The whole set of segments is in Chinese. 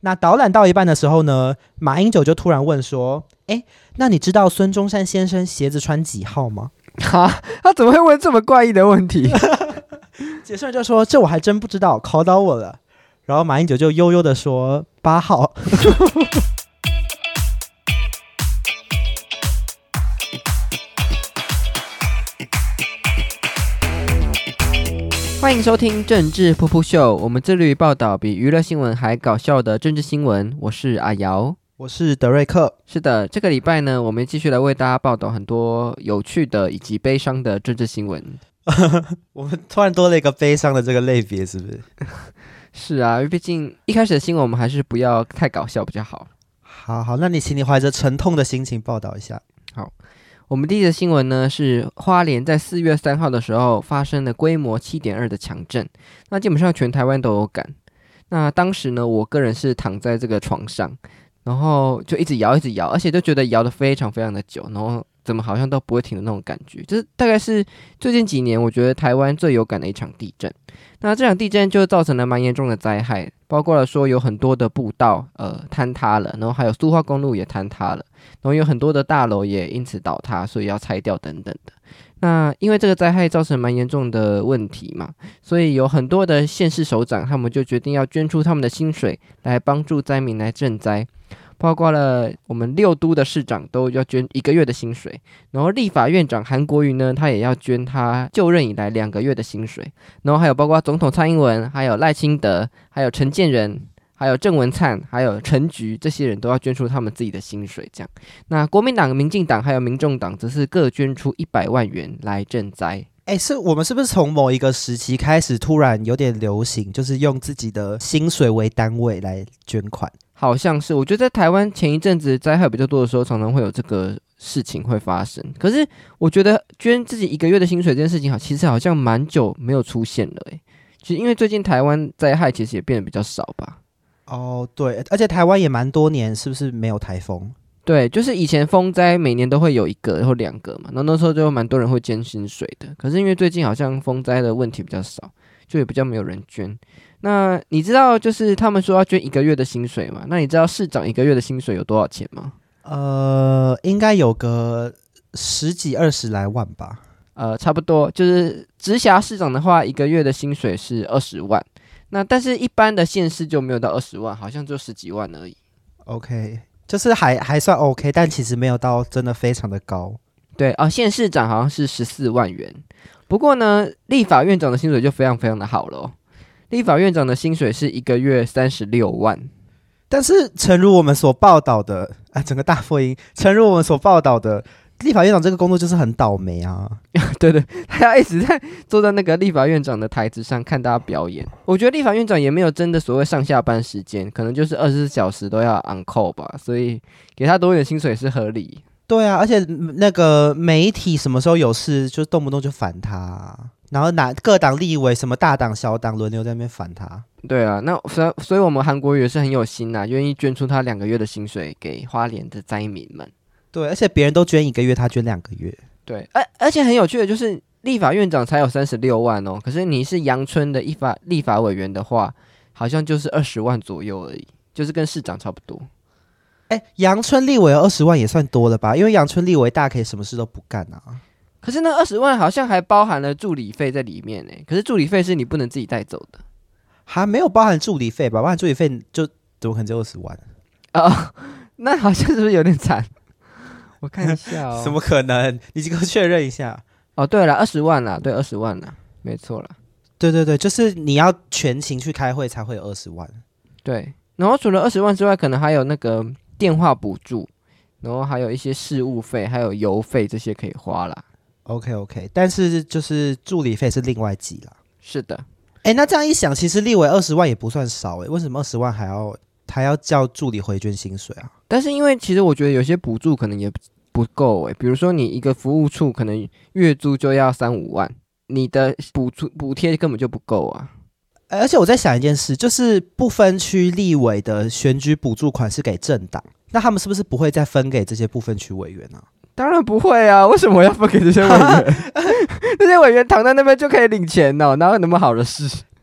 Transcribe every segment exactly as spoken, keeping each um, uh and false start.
那导览到一半的时候呢，马英九就突然问说：“哎，那你知道孙中山先生鞋子穿几号吗？” 哈，他怎么会问这么怪异的问题？ 解说员就说：“这我还真不知道，考倒我了。”然后马英九就悠悠的说：“八号。” 欢迎收听政治噗噗秀，我们致力于报道比娱乐新闻还搞笑的政治新闻。我是阿瑶， 我是德瑞克。 是的，这个礼拜呢，我们继续来为大家报道很多有趣的以及悲伤的政治新闻。 我们突然多了一个悲伤的这个类别，是不是？ 是啊，因为毕竟一开始的新闻我们还是不要太搞笑比较好。 好好，那你请你怀着沉痛的心情报道一下。 好，我们第一个新闻呢是花莲在四月三号的时候发生了规模 七点二 的强震，那基本上全台湾都有感。那当时呢，我个人是躺在这个床上，然后就一直摇一直摇，而且就觉得摇得非常非常的久，然后怎么好像都不会停的那种感觉，就是大概是最近几年我觉得台湾最有感的一场地震。那这场地震就造成了蛮严重的灾害，包括了说有很多的步道呃坍塌了，然后还有苏花公路也坍塌了，然后有很多的大楼也因此倒塌，所以要拆掉等等的。那因为这个灾害造成蛮严重的问题嘛，所以有很多的县市首长他们就决定要捐出他们的薪水来帮助灾民来赈灾，包括了我们六都的市长都要捐一个月的薪水，然后立法院长韩国瑜呢，他也要捐他就任以来两个月的薪水，然后还有包括总统蔡英文，还有赖清德，还有陈建仁，还有郑文灿，还有陈菊，这些人都要捐出他们自己的薪水。这样，那国民党、民进党还有民众党则是各捐出一百万元来赈灾。 哎，是我们是不是从某一个时期开始突然有点流行，就是用自己的薪水为单位来捐款？ 好像是，我觉得在台湾前一阵子灾害比较多的时候，常常会有这个事情会发生。可是我觉得捐自己一个月的薪水这件事情，好，其实好像蛮久没有出现了。哎，其实因为最近台湾灾害其实也变得比较少吧。 哦，对，而且台湾也蛮多年，是不是没有台风？ 对，就是以前风灾每年都会有一个或两个嘛，然后那时候就蛮多人会捐薪水的。可是因为最近好像风灾的问题比较少，就也比较没有人捐。那你知道就是他们说要捐一个月的薪水吗？那你知道市长一个月的薪水有多少钱吗？ 呃，应该有个十几二十来万吧。 呃，差不多，就是直辖市长的话，一个月的薪水是二十万。那但是一般的县市就没有到二十万，好像就十几万而已。 OK， 就是还还算 OK， 但其实没有到真的非常的高。 对啊，县市长好像是十四万元。不过呢，立法院长的薪水就非常非常的好了哦。立法院长的薪水是一个月三十六万。 但是诚如我们所报道的，啊，整个大破音，诚如我们所报道的，立法院长这个工作就是很倒霉啊。 对对，他要一直在坐在那个立法院长的台子上看大家表演。我觉得立法院长也没有真的所谓上下班时间，可能就是二十四小时都要 on call 吧，所以给他多一点薪水是合理。 对啊，而且那个媒体什么时候有事，就动不动就反他，然后哪各党立委什么大党小党轮流在那边反他。 对啊，那所所以我们韩国瑜也是很有心啊，愿意捐出他两个月的薪水给花莲的灾民们。 对，而且别人都捐一个月，他捐两个月。 对，而而且很有趣的就是，立法院长才有三十六万哦，可是你是阳春的立法立法委员的话，好像就是二十万左右而已，就是跟市长差不多。 哎，阳春立委二十万也算多了吧？因为阳春立委大可以什么事都不干啊。 可是那二十万好像还包含了助理费在里面呢，可是助理费是你不能自己带走的。 还没有包含助理费吧？包含助理费就怎么可能只有二十万啊、哦？那好像是不是有点惨？我看一下哦。 怎么可能？你给我确认一下。 哦，对了，二十万啦，对，二十万啦，没错啦。 对对对，就是你要全勤去开会才会有二十万。 对，然后除了二十万之外，可能还有那个电话补助，然后还有一些事务费，还有邮费这些可以花啦。 OK OK， 但是就是助理费是另外计啦。 是的。 哎，那这样一想，其实立委二十万也不算少哎，为什么二十万还要还要叫助理回捐薪水啊？ 但是因为其实我觉得有些补助可能也不够哎，比如说你一个服务处可能月租就要三五万，你的补助补贴根本就不够啊。 而且我在想一件事，就是不分区立委的选举补助款是给政党，那他们是不是不会再分给这些不分区委员啊？ 当然不会啊，为什么要分给这些委员？这些委员躺在那边就可以领钱哦，哪有那么好的事？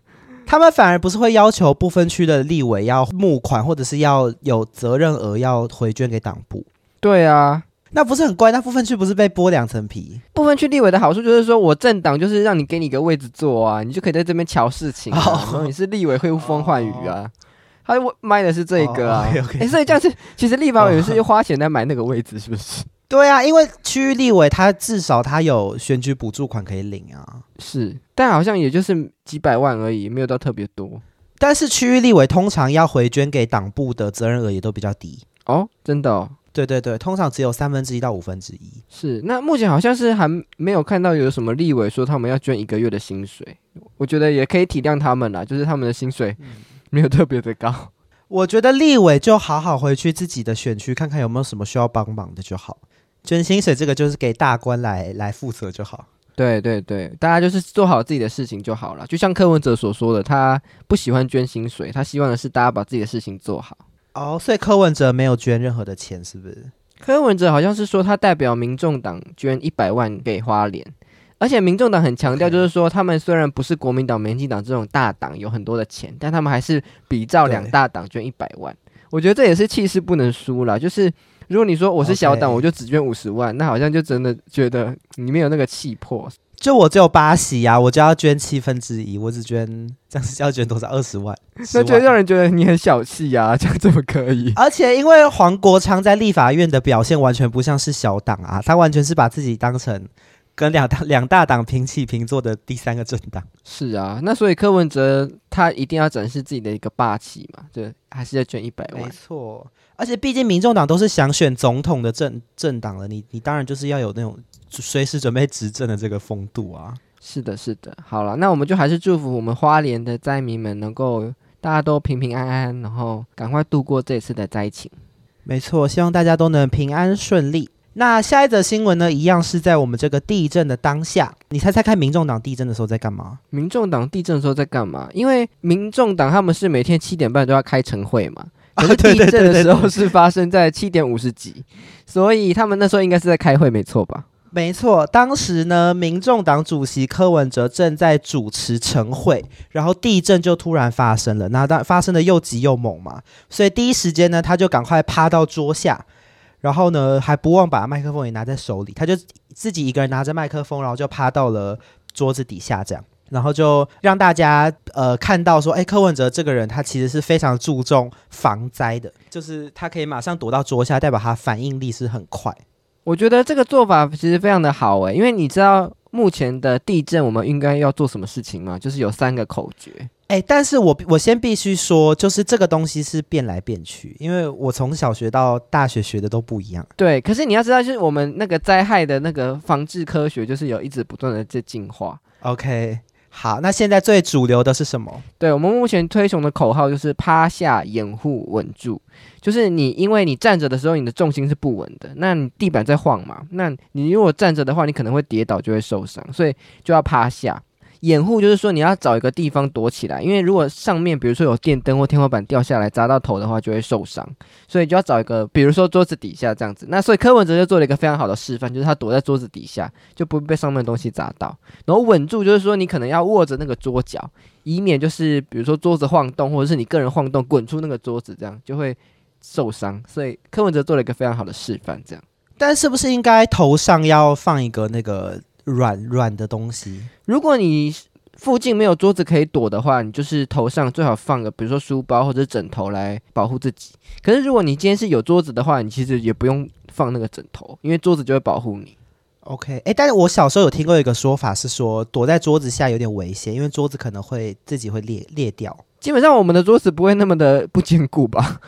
他们反而不是会要求不分区的立委要募款，或者是要有责任额要回捐给党部。 对啊， 那不是很怪？那不分区不是被剥两层皮？ 不分区立委的好处就是说，我政党就是让你给你一个位置坐啊，你就可以在这边瞧事情、啊， oh. 然后你是立委会呼风唤雨啊。Oh.他卖的是这个啊， oh, okay, okay. 欸、所以这样子，其实立法委员是花钱来买那个位置，是不是？ 对啊，因为区域立委他至少他有选举补助款可以领啊。 是，但好像也就是几百万而已，没有到特别多。 但是区域立委通常要回捐给党部的责任额也都比较低哦，真的哦。 对对对，通常只有三分之一到五分之一。 是，那目前好像是还没有看到有什么立委说他们要捐一个月的薪水，我觉得也可以体谅他们啦，就是他们的薪水没有特别的高。 我觉得立委就好好回去自己的选区看看有没有什么需要帮忙的就好，捐薪水这个就是给大官来来负责就好。 对对对，大家就是做好自己的事情就好了。就像柯文哲所说的，他不喜欢捐薪水，他希望的是大家把自己的事情做好。 哦，所以柯文哲没有捐任何的钱是不是？ 柯文哲好像是说他代表民众党捐一百万给花莲，而且民众党很强调，就是说他们虽然不是国民党、民进党这种大党有很多的钱，但他们还是比照两大党捐一百万。我觉得这也是气势不能输啦，就是如果你说我是小党， Okay. 我就只捐五十万，那好像就真的觉得你没有那个气魄。 就我只有八席啊，我就要捐七分之一，我只捐这样是要捐多少？二十万？ 那就让人觉得你很小气啊，这样怎么可以？ 而且因为黄国昌在立法院的表现完全不像是小党啊，他完全是把自己当成跟两大两大党平起平坐的第三个政党。 是啊，那所以柯文哲他一定要展示自己的一个霸气嘛，对，还是要捐一百万。 没错，而且毕竟民众党都是想选总统的政政党了，你你当然就是要有那种随时准备执政的这个风度啊。 是的，是的。好了，那我们就还是祝福我们花莲的灾民们能够大家都平平安安，然后赶快度过这次的灾情。 没错，希望大家都能平安顺利。那下一则新闻呢，一样是在我们这个地震的当下，你猜猜看，民众党地震的时候在干嘛？ 民众党地震的时候在干嘛？因为民众党他们是每天七点半都要开晨会嘛，可是地震的时候是发生在七点五十几，所以他们那时候应该是在开会，没错吧？ 没错，当时呢，民众党主席柯文哲正在主持晨会，然后地震就突然发生了，那当发生的又急又猛嘛，所以第一时间呢，他就赶快趴到桌下。然后呢，还不忘把麦克风也拿在手里，他就自己一个人拿着麦克风，然后就趴到了桌子底下这样，然后就让大家呃看到说，哎，柯文哲这个人他其实是非常注重防灾的，就是他可以马上躲到桌下，代表他反应力是很快。 我觉得这个做法其实非常的好诶，因为你知道目前的地震我们应该要做什么事情吗？就是有三个口诀。 哎，但是我我先必须说，就是这个东西是变来变去，因为我从小学到大学学的都不一样。 对，可是你要知道，就是我们那个灾害的那个防治科学，就是有一直不断的在进化。 OK， 好，那现在最主流的是什么？ 对，我们目前推崇的口号就是趴下、掩护、稳住。就是你，因为你站着的时候，你的重心是不稳的，那你地板在晃嘛，那你如果站着的话，你可能会跌倒，就会受伤，所以就要趴下。掩护就是说你要找一个地方躲起来，因为如果上面比如说有电灯或天花板掉下来砸到头的话，就会受伤，所以就要找一个比如说桌子底下这样子。那所以柯文哲就做了一个非常好的示范，就是他躲在桌子底下，就不会被上面的东西砸到。然后稳住就是说你可能要握着那个桌角，以免就是比如说桌子晃动，或者是你个人晃动滚出那个桌子，这样就会受伤。所以柯文哲做了一个非常好的示范，这样。 但是不是应该头上要放一个那个软软的东西？ 如果你附近没有桌子可以躲的话，你就是头上最好放个比如说书包或者枕头来保护自己。可是如果你今天是有桌子的话，你其实也不用放那个枕头，因为桌子就会保护你。 OK， 哎，但是我小时候有听过一个说法是说，躲在桌子下有点危险，因为桌子可能会自己会裂裂掉。 基本上我们的桌子不会那么的不坚固吧？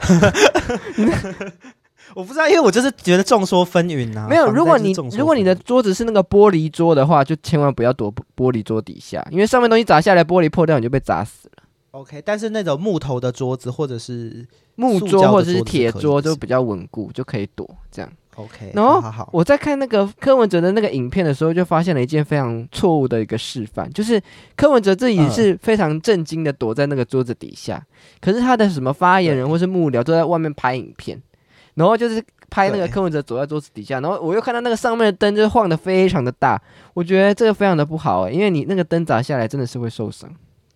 我不知道，因为我就是觉得众说纷纭啊。 没有，如果你如如果你的桌子是那个玻璃桌的话，就千万不要躲玻璃桌底下，因为上面东西砸下来，玻璃破掉，你就被砸死了。 OK， 但是那种木头的桌子或者是木桌或者是铁桌就比较稳固，就可以躲这样。 OK， 然后好好好， 我在看那个柯文哲的那个影片的时候，就发现了一件非常错误的一个示范，就是柯文哲自己是非常震惊的躲在那个桌子底下，嗯、可是他的什么发言人或是幕僚都在外面拍影片，然后就是拍那个柯文哲走在桌子底下，然后我又看到那个上面的灯就晃得非常的大，我觉得这个非常的不好、欸、因为你那个灯砸下来真的是会受伤。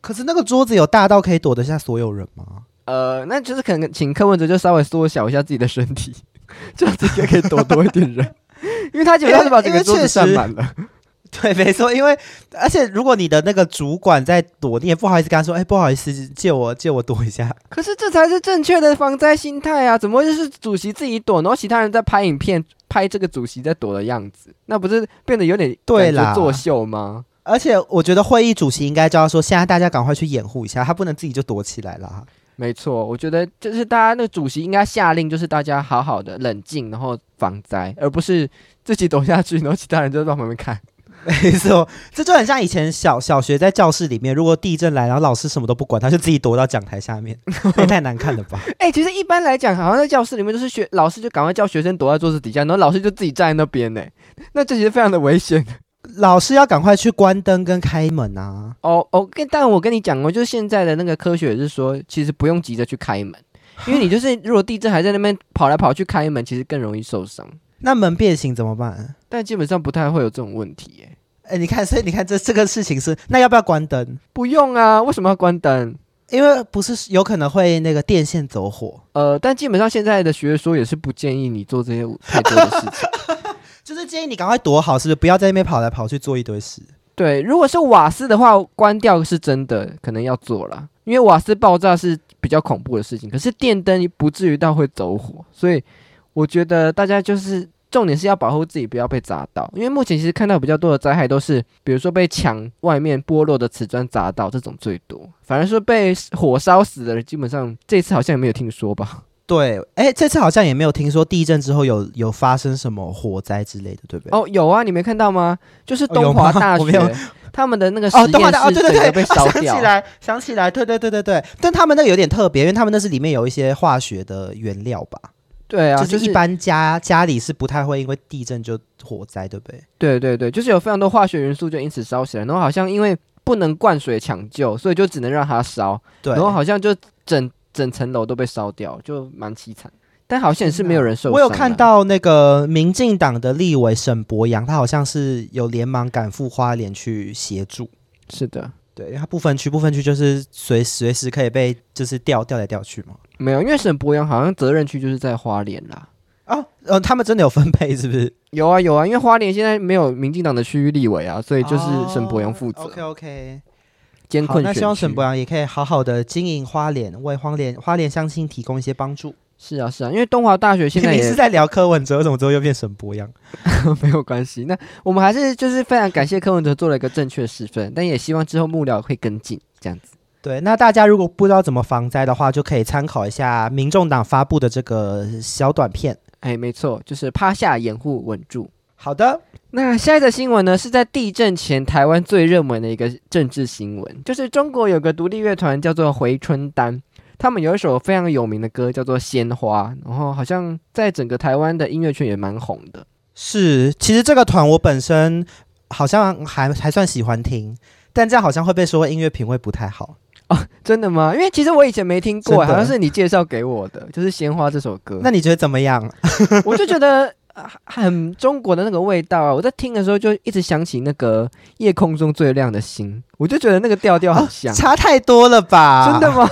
可是那个桌子有大到可以躲得下所有人吗？ 呃，那就是可能请柯文哲就稍微缩小一下自己的身体，这样子也可以躲多一点人，因为他基本上是把整个桌子占满了。 对，没错，因为而且如果你的那个主管在躲，你也不好意思跟他说，哎、欸，不好意思，借我借我躲一下。 可是这才是正确的防灾心态啊！怎么会就是主席自己躲，然后其他人在拍影片，拍这个主席在躲的样子？那不是变得有点感觉作秀吗？ 而且我觉得会议主席应该就要说，现在大家赶快去掩护一下，他不能自己就躲起来啦。 没错，我觉得就是大家那个主席应该下令，就是大家好好的冷静，然后防灾，而不是自己躲下去，然后其他人就在旁边看。 没错，这就很像以前小小学在教室里面，如果地震来，然后老师什么都不管，他就自己躲到讲台下面，也太难看了吧？ 哎、欸，其实一般来讲，好像在教室里面就是学老师就赶快叫学生躲在桌子底下，然后老师就自己站在那边呢，那这其实非常的危险。 老师要赶快去关灯跟开门啊！ 哦哦，但我跟你讲哦，就是现在的那个科学也是说，其实不用急着去开门，因为你就是如果地震还在那边跑来跑去开门，其实更容易受伤。 那门变形怎么办？ 但基本上不太会有这种问题耶。 哎、欸，你看，所以你看这这个事情是，那要不要关灯？ 不用啊，为什么要关灯？ 因为不是有可能会那个电线走火。 呃，但基本上现在的学说也是不建议你做这些太多的事情。 就是建议你赶快躲好，是不是？不要在那边跑来跑去做一堆事。 对，如果是瓦斯的话，关掉是真的可能要做啦，因为瓦斯爆炸是比较恐怖的事情。可是电灯不至于到会走火，所以我觉得大家就是重点是要保护自己，不要被砸到。因为目前其实看到比较多的灾害都是，比如说被墙外面剥落的瓷砖砸到，这种最多。反而说被火烧死的人，基本上这次好像也没有听说吧。 对，哎，这次好像也没有听说地震之后有有发生什么火灾之类的，对不对？ 哦，有啊，你没看到吗？就是东华大学、哦、他们的那个实验室整个被烧掉。 哦，对对对，想起来，想起来，对对对对对。但他们那个有点特别，因为他们那是里面有一些化学的原料吧？ 对啊， 就是一般家、就是、家里是不太会因为地震就火灾，对不对？ 对对对，就是有非常多化学元素就因此烧起来，然后好像因为不能灌水抢救，所以就只能让它烧。对，然后好像就整。整层楼都被烧掉，就蛮凄惨。但好像是没有人受伤。 我有看到那个民进党的立委沈伯洋，他好像是有连忙赶赴花莲去协助。 是的， 对，他不分区，不分区就是随随时可以被就是调调来调去嘛。 没有，因为沈伯洋好像责任区就是在花莲啦。 哦，呃，他们真的有分配是不是？ 有啊有啊，因为花莲现在没有民进党的区域立委啊，所以就是沈伯洋负责。 哦、OK OK。 艰困选区， 那希望沈伯洋也可以好好的经营花莲，为花莲花莲乡亲提供一些帮助。 是啊是啊，因为东华大学现在也你是在聊柯文哲，怎么之后又变沈伯洋？ 没有关系，那我们还是就是非常感谢柯文哲做了一个正确的示范，但也希望之后幕僚会跟进这样子。 对，那大家如果不知道怎么防灾的话，就可以参考一下民众党发布的这个小短片。 哎，没错，就是趴下掩护稳住。 好的。 那下一则新闻呢，是在地震前台湾最热门的一个政治新闻，就是中国有个独立乐团叫做回春丹，他们有一首非常有名的歌叫做《鲜花》，然后好像在整个台湾的音乐圈也蛮红的。 是，其实这个团我本身好像还还算喜欢听，但这样好像会被说音乐品味不太好。 哦，真的吗？因为其实我以前没听过，好像是你介绍给我的，就是《鲜花》这首歌。 那你觉得怎么样？ 我就觉得很中国的那个味道啊！我在听的时候就一直想起那个夜空中最亮的星，我就觉得那个调调很像、 啊、差太多了吧？ 真的吗？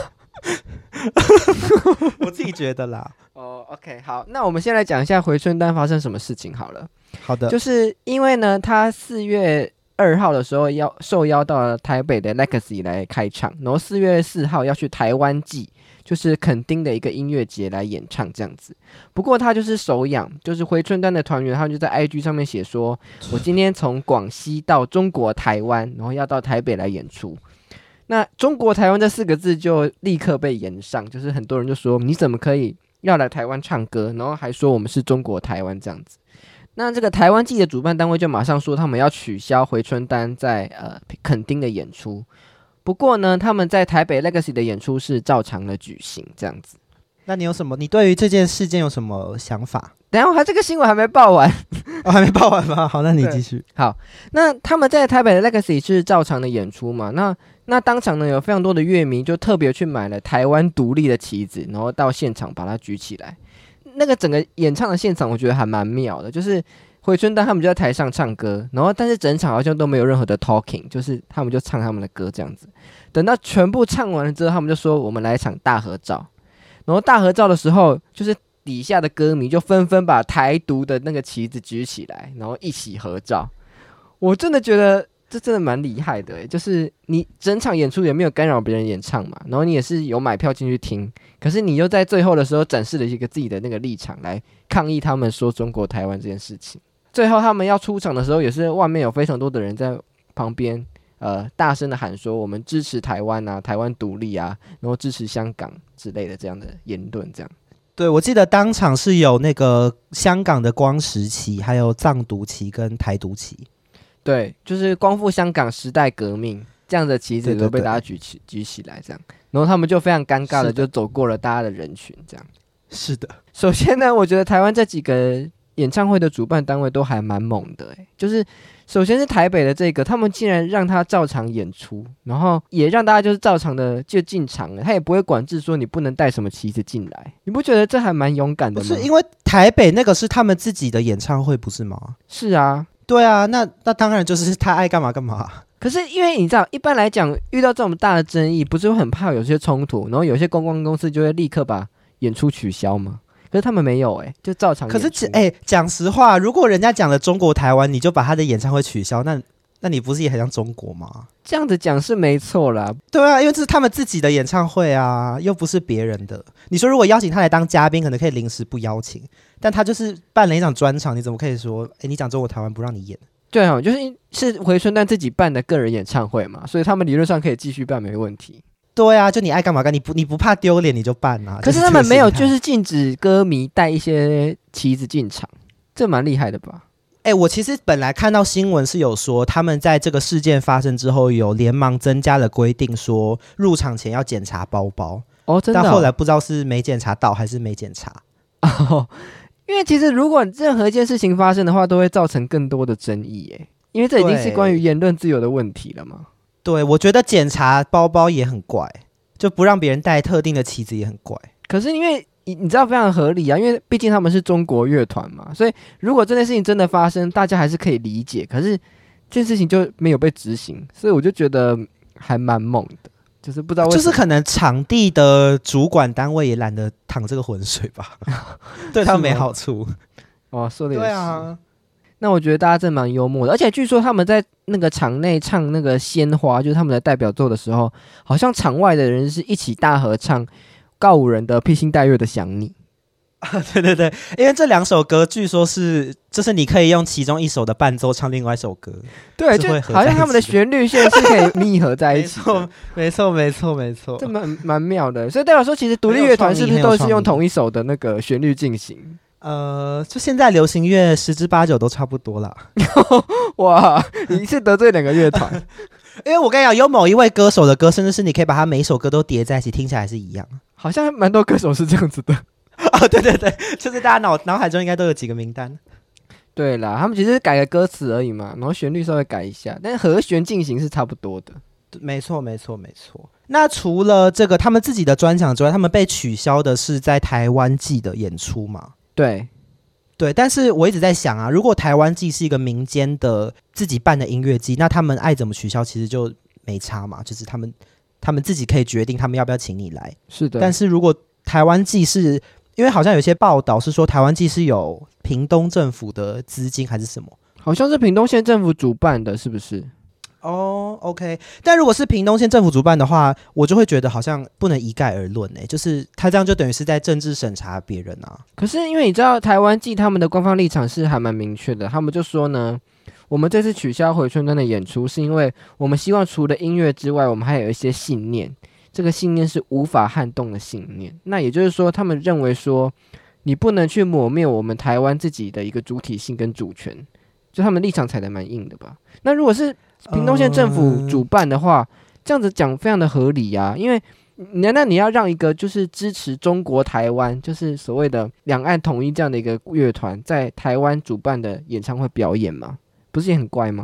我自己觉得啦。 哦、oh, ，OK， 好，那我们先来讲一下回春丹发生什么事情好了。 好的， 就是因为呢，他四月二号的时候要受邀到了台北的 Legacy 来开唱，然后四月四号要去台湾季。就是垦丁的一个音乐节来演唱这样子，不过他就是手痒，就是回春丹的团员，他们就在 I G 上面写说，我今天从广西到中国台湾，然后要到台北来演出。那中国台湾这四个字就立刻被炎上，就是很多人就说你怎么可以要来台湾唱歌，然后还说我们是中国台湾这样子。那这个台湾季的主办单位就马上说他们要取消回春丹在呃垦丁的演出。不过呢，他们在台北 Legacy 的演出是照常的举行，这样子。 那你有什么？你对于这件事件有什么想法？ 等一下，我这个新闻还没报完， 哦，还没报完吗？好，那你继续。 好，那他们在台北的 Legacy 是照常的演出嘛？那那当场呢，有非常多的乐迷就特别去买了台湾独立的旗子，然后到现场把它举起来。那个整个演唱的现场，我觉得还蛮妙的，就是回春丹他们就在台上唱歌，然后但是整场好像都没有任何的 talking， 就是他们就唱他们的歌这样子。等到全部唱完了之后，他们就说我们来一场大合照。然后大合照的时候，就是底下的歌迷就纷纷把台独的那个旗子举起来，然后一起合照。我真的觉得这真的蛮厉害的，就是你整场演出也没有干扰别人演唱嘛，然后你也是有买票进去听，可是你又在最后的时候展示了一个自己的那个立场来抗议他们说中国台湾这件事情。最后他们要出场的时候，也是外面有非常多的人在旁边呃大声的喊说我们支持台湾啊，台湾独立啊，然后支持香港之类的这样的言论这样。 对，我记得当场是有那个香港的光时旗，还有藏独旗跟台独旗。 对，就是光复香港时代革命这样的旗子都被大家举起举起来这样，然后他们就非常尴尬的就走过了大家的人群这样。 是的， 首先呢，我觉得台湾这几个演唱会的主办单位都还蛮猛的、欸、就是首先是台北的这个，他们竟然让他照常演出，然后也让大家就是照常的就进场了，他也不会管制说你不能带什么旗子进来。你不觉得这还蛮勇敢的吗？ 不是因为台北那个是他们自己的演唱会不是吗？ 是啊， 对啊，那那当然就是他爱干嘛干嘛。 可是因为你知道一般来讲遇到这么大的争议，不是会很怕有些冲突，然后有些公关公司就会立刻把演出取消吗？可是他们没有哎、欸，就照常演出。 可是哎，讲、欸、实话，如果人家讲了中国台湾，你就把他的演唱会取消，那那你不是也很像中国吗？ 这样子讲是没错啦。 对啊，因为这是他们自己的演唱会啊，又不是别人的。你说如果邀请他来当嘉宾，可能可以临时不邀请，但他就是办了一场专场，你怎么可以说，哎、欸，你讲中国台湾不让你演？ 对啊，就是是回春丹自己办的个人演唱会嘛，所以他们理论上可以继续办，没问题。 对啊，就你爱干嘛干，你不你不怕丢脸你就办啊。 可是他们没有，就是禁止歌迷带一些旗子进场，这蛮厉害的吧？ 哎、欸，我其实本来看到新闻是有说，他们在这个事件发生之后，有连忙增加了规定，说入场前要检查包包。 哦，真的、哦？ 但后来不知道是没检查到还是没检查。 哦，因为其实如果任何一件事情发生的话，都会造成更多的争议耶，因为这已经是关于言论自由的问题了嘛。 对，我觉得检查包包也很怪，就不让别人带特定的旗子也很怪。 可是因为你知道非常合理啊，因为毕竟他们是中国乐团嘛，所以如果这件事情真的发生，大家还是可以理解。可是这件事情就没有被执行，所以我就觉得还蛮猛的，就是不知道为什么， 就是可能场地的主管单位也懒得淌这个浑水吧，对他们没好处。 哦，说的也是。 对啊。 那我觉得大家真蛮幽默的，而且据说他们在那个场内唱那个《鲜花》，就是他们的代表作的时候，好像场外的人是一起大合唱告五人的《披星戴月的想你》 啊。对对对，因为这两首歌据说是，就是你可以用其中一首的伴奏唱另外一首歌， 对，就好像他们的旋律线是可以密合在一起的。 没错，没错，没错， 这蛮蛮妙的。所以代表说，其实独立乐团是不是都是用同一首的那个旋律进行？ 呃，就现在流行乐十之八九都差不多啦。 哇，你是得罪两个乐团？ 因为我跟你讲，有某一位歌手的歌，甚至是你可以把他每一首歌都叠在一起，听起来是一样。 好像蛮多歌手是这样子的。 哦，对对对，就是大家脑脑海中应该都有几个名单。 对啦，他们其实是改个歌词而已嘛，然后旋律稍微改一下，但是和弦进行是差不多的。 没错，没错，没错。那除了这个他们自己的专场之外，他们被取消的是在台湾季的演出嘛？ 对， 对，但是我一直在想啊，如果台湾季是一个民间的自己办的音乐季，那他们爱怎么取消其实就没差嘛，就是他们他们自己可以决定他们要不要请你来。 是的。 但是如果台湾季是，因为好像有些报道是说台湾季是有屏东政府的资金还是什么， 好像是屏东县政府主办的，是不是？ 哦、oh, ，OK， 但如果是屏东县政府主办的话，我就会觉得好像不能一概而论诶，就是他这样就等于是在政治审查别人啊。 可是因为你知道台湾季他们的官方立场是还蛮明确的，他们就说呢，我们这次取消回春丹的演出，是因为我们希望除了音乐之外，我们还有一些信念，这个信念是无法撼动的信念。那也就是说，他们认为说，你不能去抹灭我们台湾自己的一个主体性跟主权，就他们立场踩得蛮硬的吧。那如果是屏东县政府主办的话，呃、这样子讲非常的合理啊，因为难道你要让一个就是支持中国台湾，就是所谓的两岸统一这样的一个乐团，在台湾主办的演唱会表演吗？不是也很怪吗？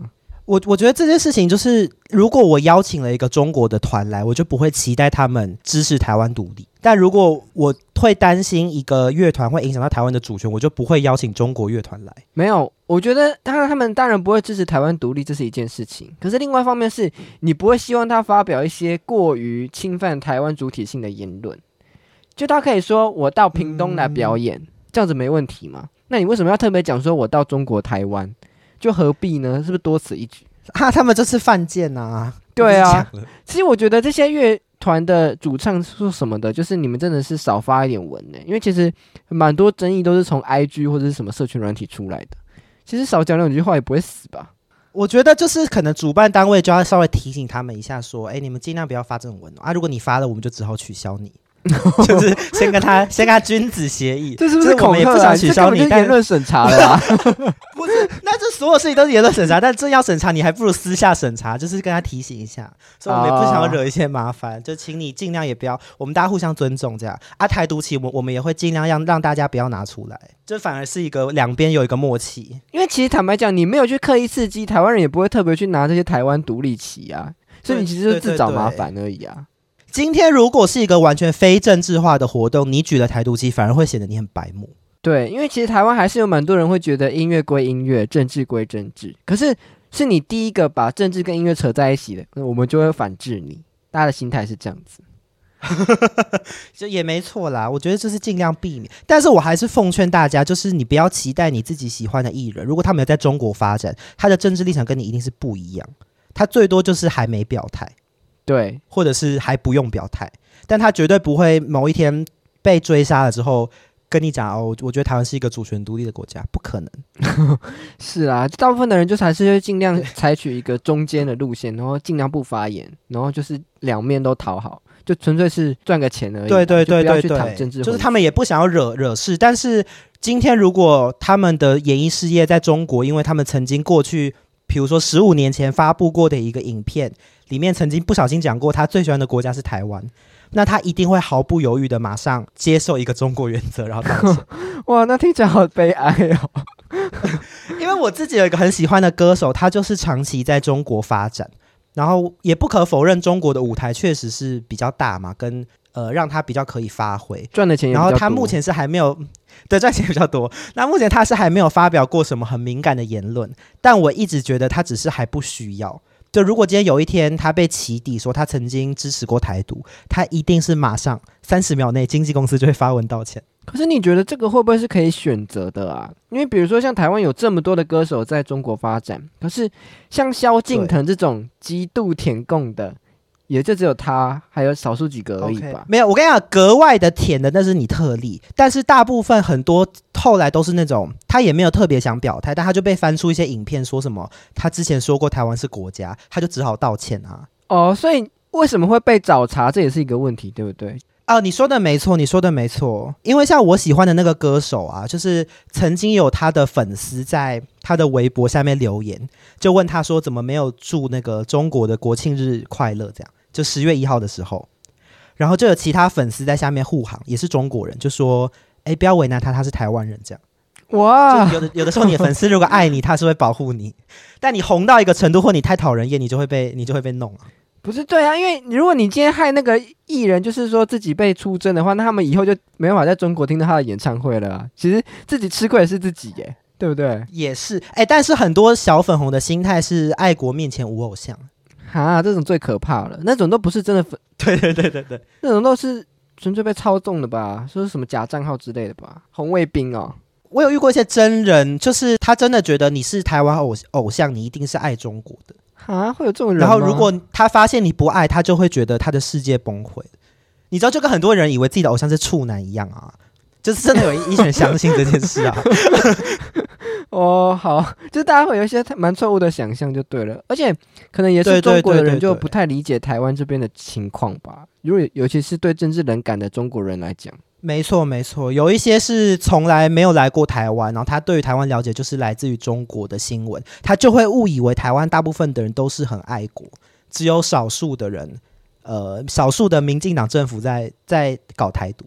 我我觉得这件事情就是，如果我邀请了一个中国的团来，我就不会期待他们支持台湾独立。但如果我会担心一个乐团会影响到台湾的主权，我就不会邀请中国乐团来。 没有，我觉得当然他们当然不会支持台湾独立，这是一件事情。可是另外一方面是，你不会希望他发表一些过于侵犯台湾主体性的言论。就他可以说我到屏东来表演，嗯、这样子没问题吗？那你为什么要特别讲说我到中国台湾？就何必呢？是不是多此一举？ 啊，他们就是犯贱啊！ 对啊，其实我觉得这些乐团的主唱说什么的，就是你们真的是少发一点文呢、欸，因为其实蛮多争议都是从 I G 或者是什么社群软体出来的。其实少讲两句话也不会死吧？ 我觉得就是可能主办单位就要稍微提醒他们一下，说，哎、欸，你们尽量不要发这种文哦啊！如果你发了，我们就只好取消你。就是先跟他先跟他君子协议， 这是不是恐吓、啊？ 我们也不想取消你， 但言论审查了啊！ 不是，那这所有事情都是言论审查，但真要审查，你还不如私下审查，就是跟他提醒一下，所以我们也不想要惹一些麻烦，哦、就请你尽量也不要，我们大家互相尊重这样。啊，台独旗我我们也会尽量让让大家不要拿出来，这反而是一个两边有一个默契。 因为其实坦白讲，你没有去刻意刺激，台湾人也不会特别去拿这些台湾独立旗啊，所以你其实就是自找麻烦而已啊。 今天如果是一个完全非政治化的活动，你举了台独旗，反而会显得你很白目。 对，因为其实台湾还是有蛮多人会觉得音乐归音乐，政治归政治。可是是你第一个把政治跟音乐扯在一起的，我们就会反制你。大家的心态是这样子， 就也没错啦。我觉得这是尽量避免，但是我还是奉劝大家，就是你不要期待你自己喜欢的艺人，如果他没有在中国发展，他的政治立场跟你一定是不一样，他最多就是还没表态。 对， 或者是还不用表态，但他绝对不会某一天被追杀了之后跟你讲哦，我觉得台湾是一个主权独立的国家，不可能。 是啊，大部分的人就是还是会尽量采取一个中间的路线，然后尽量不发言，然后就是两面都讨好，就纯粹是赚个钱而已。 对对对对对， 对， 就是他们也不想要惹惹事，但是今天如果他们的演艺事业在中国，因为他们曾经过去，比如说十五年前发布过的一个影片。里面曾经不小心讲过他最喜欢的国家是台湾，那他一定会毫不犹豫的马上接受一个中国原则，然后道歉。 哇，那听起来好悲哀哦。 因为我自己有一个很喜欢的歌手，他就是长期在中国发展，然后也不可否认中国的舞台确实是比较大嘛，跟呃让他比较可以发挥， 赚的钱也比较多。 然后他目前是还没有对赚钱比较多，那目前他是还没有发表过什么很敏感的言论，但我一直觉得他只是还不需要。就如果今天有一天他被起底说他曾经支持过台独，他一定是马上三十秒内经纪公司就会发文道歉。 可是你觉得这个会不会是可以选择的啊？因为比如说像台湾有这么多的歌手在中国发展，可是像萧敬腾这种极度舔共的，也就只有他还有少数几个而已吧。Okay. 没有，我跟你讲，格外的舔的那是你特例，但是大部分很多后来都是那种他也没有特别想表态，但他就被翻出一些影片说什么他之前说过台湾是国家，他就只好道歉啊。 哦，所以为什么会被找茬，这也是一个问题，对不对？ 哦，你说的没错，你说的没错。因为像我喜欢的那个歌手啊，就是曾经有他的粉丝在他的微博下面留言，就问他说怎么没有祝那个中国的国庆日快乐，这样就十月一号的时候，然后就有其他粉丝在下面护航，也是中国人，就说哎不要为难他，他是台湾人这样。 哇， 有的有的时候你的粉丝如果爱你，他是会保护你，但你红到一个程度或你太讨人厌，你就会被你就会被弄啊。 不是对啊，因为如果你今天害那个艺人，就是说自己被出征的话，那他们以后就没办法在中国听到他的演唱会了啊。其实自己吃亏的是自己耶，对不对？ 也是，哎，但是很多小粉红的心态是爱国面前无偶像啊，这种最可怕了，那种都不是真的粉， 对对对对对， 那种都是纯粹被操纵的吧，说是什么假账号之类的吧，红卫兵哦。 我有遇过一些真人，就是他真的觉得你是台湾 偶, 偶像，你一定是爱中国的。 啊，会有这种人吗？ 然后如果他发现你不爱他，就会觉得他的世界崩溃。你知道，就跟很多人以为自己的偶像是处男一样啊，就是真的有一群人相信这件事啊。 哦，好，就大家会有一些蛮错误的想象就对了，而且可能也是中国的人就不太理解台湾这边的情况吧，如果尤其是对政治冷感的中国人来讲。 没错没错，有一些是从来没有来过台湾，然后他对于台湾了解就是来自于中国的新闻，他就会误以为台湾大部分的人都是很爱国，只有少数的人呃，少数的民进党政府在在搞台独，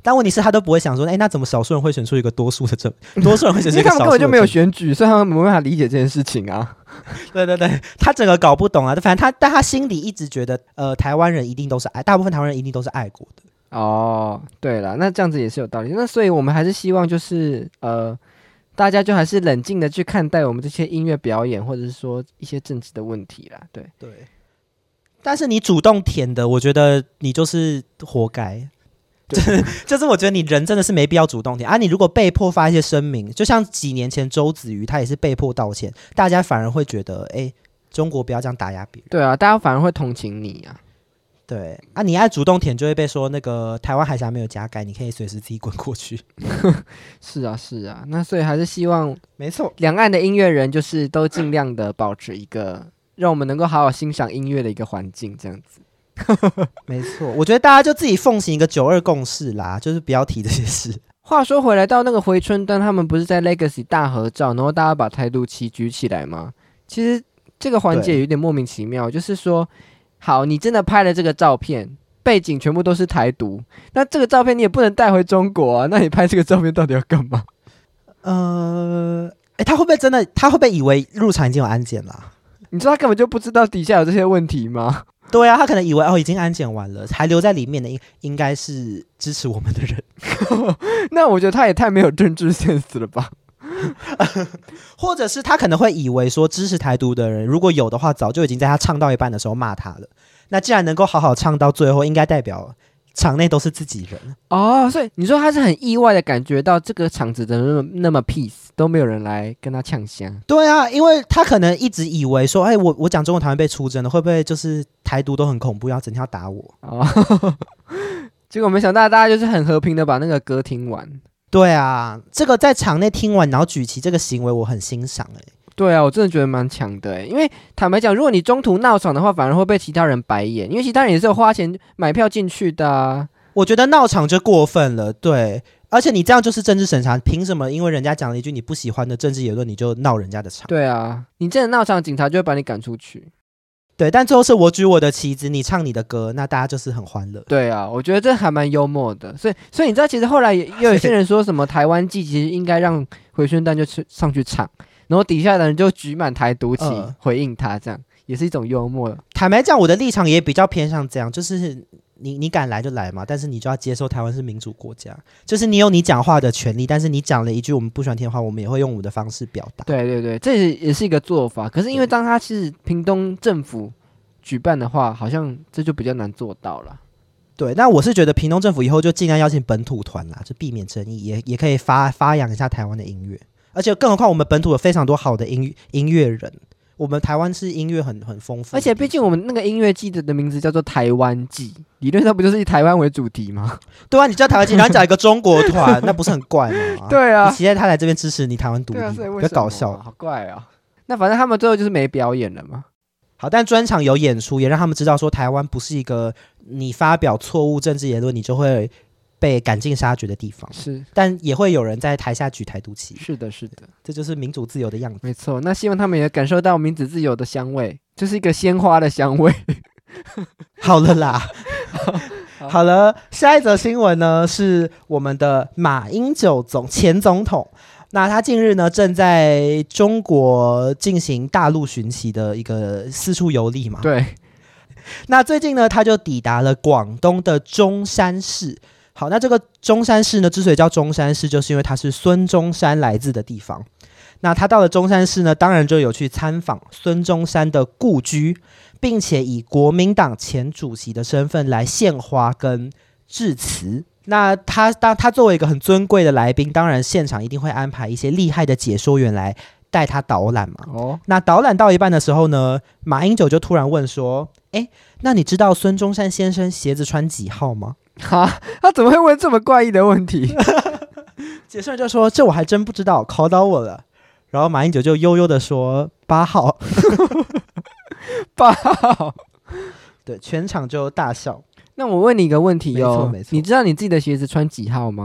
但问题是他都不会想说，哎，那怎么少数人会选出一个多数的政，多数人会选出一个少数的政？ 因为他们根本就没有选举，所以他们没办法理解这件事情啊。 对对对，他整个搞不懂啊。反正他，但他心里一直觉得，呃，台湾人一定都是爱，大部分台湾人一定都是爱国的。 哦，对了，那这样子也是有道理。那所以我们还是希望就是呃。大家就还是冷静的去看待我们这些音乐表演，或者是说一些政治的问题啦。对对，但是你主动填的，我觉得你就是活该。就是就是，我觉得你人真的是没必要主动填啊！你如果被迫发一些声明，就像几年前周子瑜他也是被迫道歉，大家反而会觉得，哎，中国不要这样打压别人。 对啊，大家反而会同情你啊。 对啊，你爱主动填就会被说那个台湾海峡没有加盖，你可以随时自己滚过去。 是啊，是啊，那所以还是希望， 没错， 两岸的音乐人就是都尽量的保持一个让我们能够好好欣赏音乐的一个环境，这样子。 没错，我觉得大家就自己奉行一个九二共识啦，就是不要提这些事。 话说回来，到那个回春灯，他们不是在 Legacy 大合照，然后大家把台独旗举起来吗？其实这个环节有点莫名其妙，就是说。好，你真的拍了这个照片，背景全部都是台独，那这个照片你也不能带回中国啊，那你拍这个照片到底要干嘛？ 呃，哎，他会不会真的？他会不会以为入场已经有安检啦？ 你说他根本就不知道底下有这些问题吗？ 对啊，他可能以为哦已经安检完了，还留在里面的应应该是支持我们的人。 那我觉得他也太没有政治 sense 了吧？ 或者是他可能会以为说支持台独的人如果有的话早就已经在他唱到一半的时候骂他了，那既然能够好好唱到最后，应该代表场内都是自己人哦。所以你说他是很意外的感觉到这个场子的那么那么 peace， 都没有人来跟他呛香。 对啊，因为他可能一直以为说，哎，我我讲中国台湾被出征了，会不会就是台独都很恐怖，要整天要打我？哦， 结果没想到大家就是很和平的把那个歌听完。 对啊，这个在场内听完然后举旗这个行为我很欣赏哎、欸。 对啊，我真的觉得蛮强的哎、欸，因为坦白讲，如果你中途闹场的话，反而会被其他人白眼，因为其他人也是有花钱买票进去的啊。 我觉得闹场就过分了，对，而且你这样就是政治审查，凭什么因为人家讲了一句你不喜欢的政治言论，你就闹人家的场？ 对啊，你真的闹场，警察就会把你赶出去。 对，但最后是我举我的旗子，你唱你的歌，那大家就是很欢乐。 对啊，我觉得这还蛮幽默的。所以，所以你知道，其实后来也有一些人说什么台湾季其实应该让回春丹就上去唱，然后底下的人就举满台独旗、呃、回应他，这样也是一种幽默。 坦白讲，我的立场也比较偏向这样，就是你你敢来就来嘛，但是你就要接受台湾是民主国家，就是你有你讲话的权利，但是你讲了一句我们不喜欢听的话，我们也会用我们的方式表达。 对对对，这也是一个做法。可是因为当他其实屏东政府举办的话，好像这就比较难做到了。 对，那我是觉得屏东政府以后就尽量邀请本土团啦，就避免争议，也也可以发发扬一下台湾的音乐。而且更何况我们本土有非常多好的音音乐人，我们台湾是音乐很很丰富， 而且毕竟我们那个音乐季的的名字叫做台湾季，理论上不就是以台湾为主题吗？ 对啊，你叫台湾季，然后讲一个中国团，那不是很怪吗？ 对啊， 你期待他来这边支持你台湾独立，比较搞笑， 好怪啊！那反正他们最后就是没表演了嘛。 好，但专场有演出，也让他们知道说台湾不是一个你发表错误政治言论你就会被赶尽杀绝的地方。 是， 但也会有人在台下举台独旗。 是的，是的， 这就是民主自由的样子。 没错，那希望他们也感受到民主自由的香味，就是一个鲜花的香味。 好了啦，好, 好了，下一则新闻呢是我们的马英九总前总统。那他近日呢正在中国进行大陆巡骑的一个四处游历嘛。 对。 那最近呢他就抵达了广东的中山市。好，那这个中山市呢之所以叫中山市，就是因为它是孙中山来自的地方。那他到了中山市呢，当然就有去参访孙中山的故居，并且以国民党前主席的身份来献花跟致辞。那他当他作为一个很尊贵的来宾，当然现场一定会安排一些厉害的解说员来带他导览嘛。哦，那导览到一半的时候呢，马英九就突然问说：“哎，那你知道孙中山先生鞋子穿几号吗？” 哈，他怎么会问这么怪异的问题？ 解说员就说：“这我还真不知道，考倒我了。”然后马英九就悠悠的说：“八号。” 八号。 对，全场就大笑。 那我问你一个问题哦， 没错没错， 你知道你自己的鞋子穿几号吗？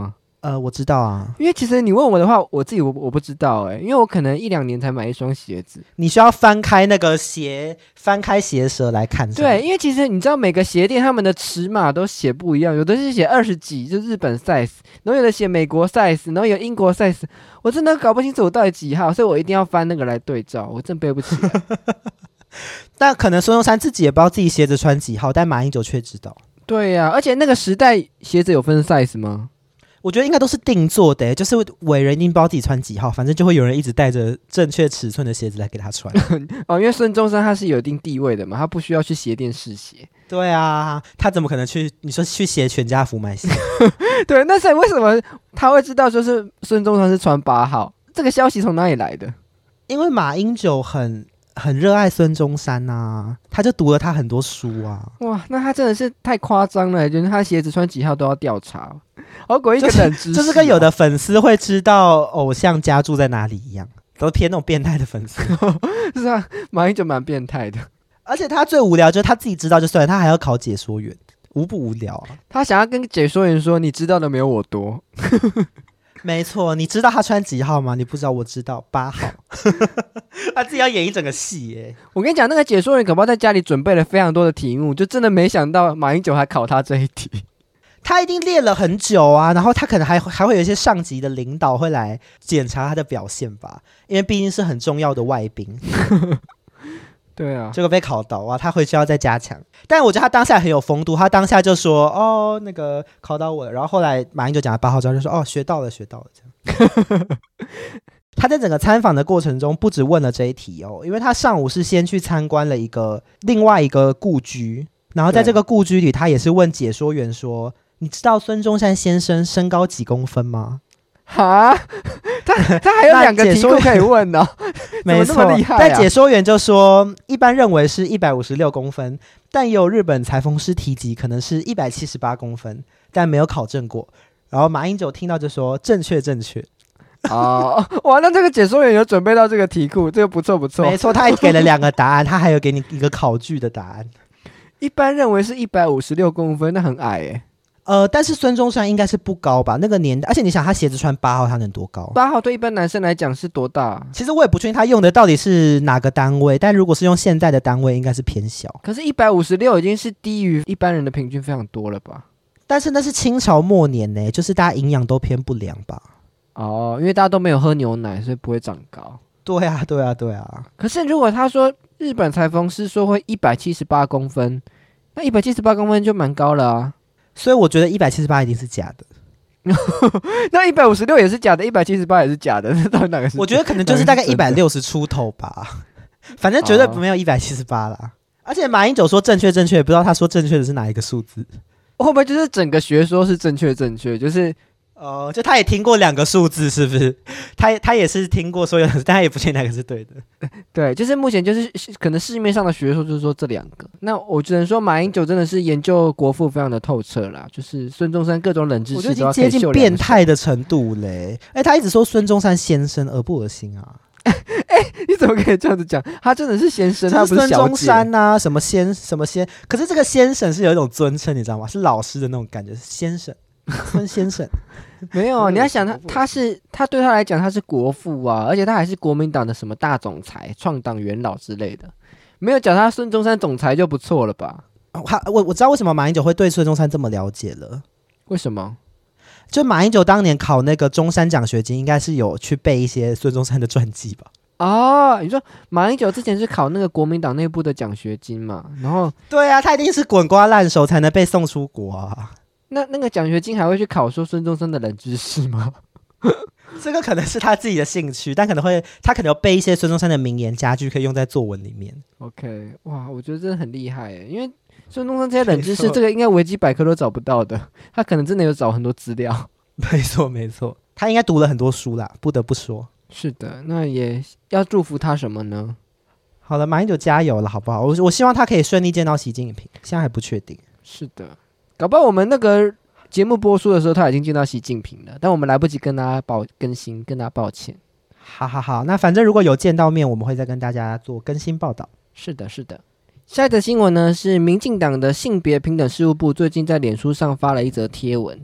呃，我知道啊， 因为其实你问我的话，我自己我我不知道哎、因为我可能一两年才买一双鞋子。 你需要翻开那个鞋，翻开鞋舌来看。 对，因为其实你知道每个鞋店他们的尺码都写不一样，有的是写二十几，就日本 size， 然后有的写美国 size， 然后有英国 size， 我真的搞不清楚我到底几号，所以我一定要翻那个来对照，我真背不起来。 但可能孙中山自己也不知道自己鞋子穿几号，但马英九却知道。 对呀、啊，而且那个时代鞋子有分 size 吗？ 我觉得应该都是定做的，就是伟人一定不知道自己穿几号，反正就会有人一直带着正确尺寸的鞋子来给他穿。 哦，因为孙中山他是有一定地位的嘛，他不需要去鞋店试鞋。 对啊，他怎么可能去？你说去鞋全家福买鞋？ 对，那所以为什么他会知道说是孙中山是穿八号？这个消息从哪里来的？ 因为马英九很很热爱孙中山啊，他就读了他很多书啊。 哇，那他真的是太夸张了，就是他鞋子穿几号都要调查，好诡异的冷知识、哦， 就是跟有的粉丝会知道偶像家住在哪里一样，都偏那种变态的粉丝。 是啊，马英九蛮变态的， 而且他最无聊就是他自己知道就算了，他还要考解说员，无不无聊啊？ 他想要跟解说员说，你知道的没有我多。 没错，你知道他穿几号吗？你不知道，我知道八号。他自己要演一整个戏耶！ 我跟你讲，那个解说员搞不好在家里准备了非常多的题目，就真的没想到马英九还考他这一题。 他一定练了很久啊，然后他可能还还会有一些上级的领导会来检查他的表现吧，因为毕竟是很重要的外宾。 对啊， 结果被考到啊，他回去要再加强。但我觉得他当下很有风度，他当下就说：“哦，那个考到我了。”然后后来马英九讲了八号之后就说：“哦，学到了，学到了。”这样。他在整个参访的过程中，不只问了这一题哦，因为他上午是先去参观了一个另外一个故居，然后在这个故居里，他也是问解说员说：“你知道孙中山先生身高几公分吗？” 哈，他他还有两个题目可以问哦， 没错， 啊、 但解说员就说，一般认为是一百五十六公分，但也有日本裁缝师提及可能是一百七十八公分，但没有考证过。然后马英九听到就说正确正确。 哦，哇，那这个解说员有准备到这个题库，这个不错不错。 没错，他还给了两个答案，他还有给你一个考据的答案。 一般认为是一百五十六公分，那很矮耶。 呃，但是孙中山应该是不高吧？那个年代，而且你想，他鞋子穿八号，他能多高？ 八号对一般男生来讲是多大？ 其实我也不确定他用的到底是哪个单位，但如果是用现在的单位，应该是偏小。 可是，一百五十六已经是低于一般人的平均非常多了吧？ 但是那是清朝末年呢，就是大家营养都偏不良吧？ 哦，因为大家都没有喝牛奶，所以不会长高。 对啊，对啊，对啊。 可是如果他说日本裁缝师说会一百七十八公分，那一百七十八公分就蛮高了啊。 所以我觉得一百七十八一定是假的。 那一百五十六也是假的，一百七十八也是假的，那到底哪个是？ 我觉得可能就是大概一百六十出头吧，反正绝对没有一百七十八啦。哦、而且马英九说正确正确，不知道他说正确的是哪一个数字。 会不会就是整个学说是正确正确？就是哦、呃，就他也听过两个数字，是不是？他他也是听过所有的，但他也不确定哪个是对的。 对，就是目前就是可能市面上的学说就是说这两个。那我只能说马英九真的是研究国父非常的透彻啦，就是孙中山各种冷知识都要可以秀两手， 我觉得已经接近变态的程度嘞。哎，他一直说孙中山先生，恶不恶心啊？ 哎，你怎么可以这样子讲？他真的是先生，他不是小姐。 孙中山啊，什么先什么先？可是这个先生是有一种尊称，你知道吗？是老师的那种感觉，先生。孙先生没有，你要想他，他是他对他来讲他是国父啊，而且他还是国民党的什么大总裁、创党元老之类的，没有讲他孙中山总裁就不错了吧？ 哦、我我知道为什么马英九会对孙中山这么了解了。 为什么？ 就马英九当年考那个中山奖学金，应该是有去背一些孙中山的传记吧？ 哦，你说马英九之前是考那个国民党内部的奖学金嘛？然后对啊，他一定是滚瓜烂熟才能被送出国啊。 那那个奖学金还会去考说孙中山的冷知识吗？ 这个可能是他自己的兴趣，但可能会他可能有背一些孙中山的名言佳句，可以用在作文里面。 OK， 哇，我觉得真的很厉害耶，因为孙中山这些冷知识，这个应该维基百科都找不到的，他可能真的有找很多资料。 没错没错，他应该读了很多书啦，不得不说。 是的，那也要祝福他什么呢？ 好了，马英九加油了，好不好？我我希望他可以顺利见到习近平，现在还不确定。 是的。搞不好我们那个节目播出的时候，他已经见到习近平了，但我们来不及跟他报更新，跟他抱歉。 好好好，那反正如果有见到面，我们会再跟大家做更新报道。 是的，是的。下一则新闻呢，是民进党的性别平等事务部最近在脸书上发了一则贴文，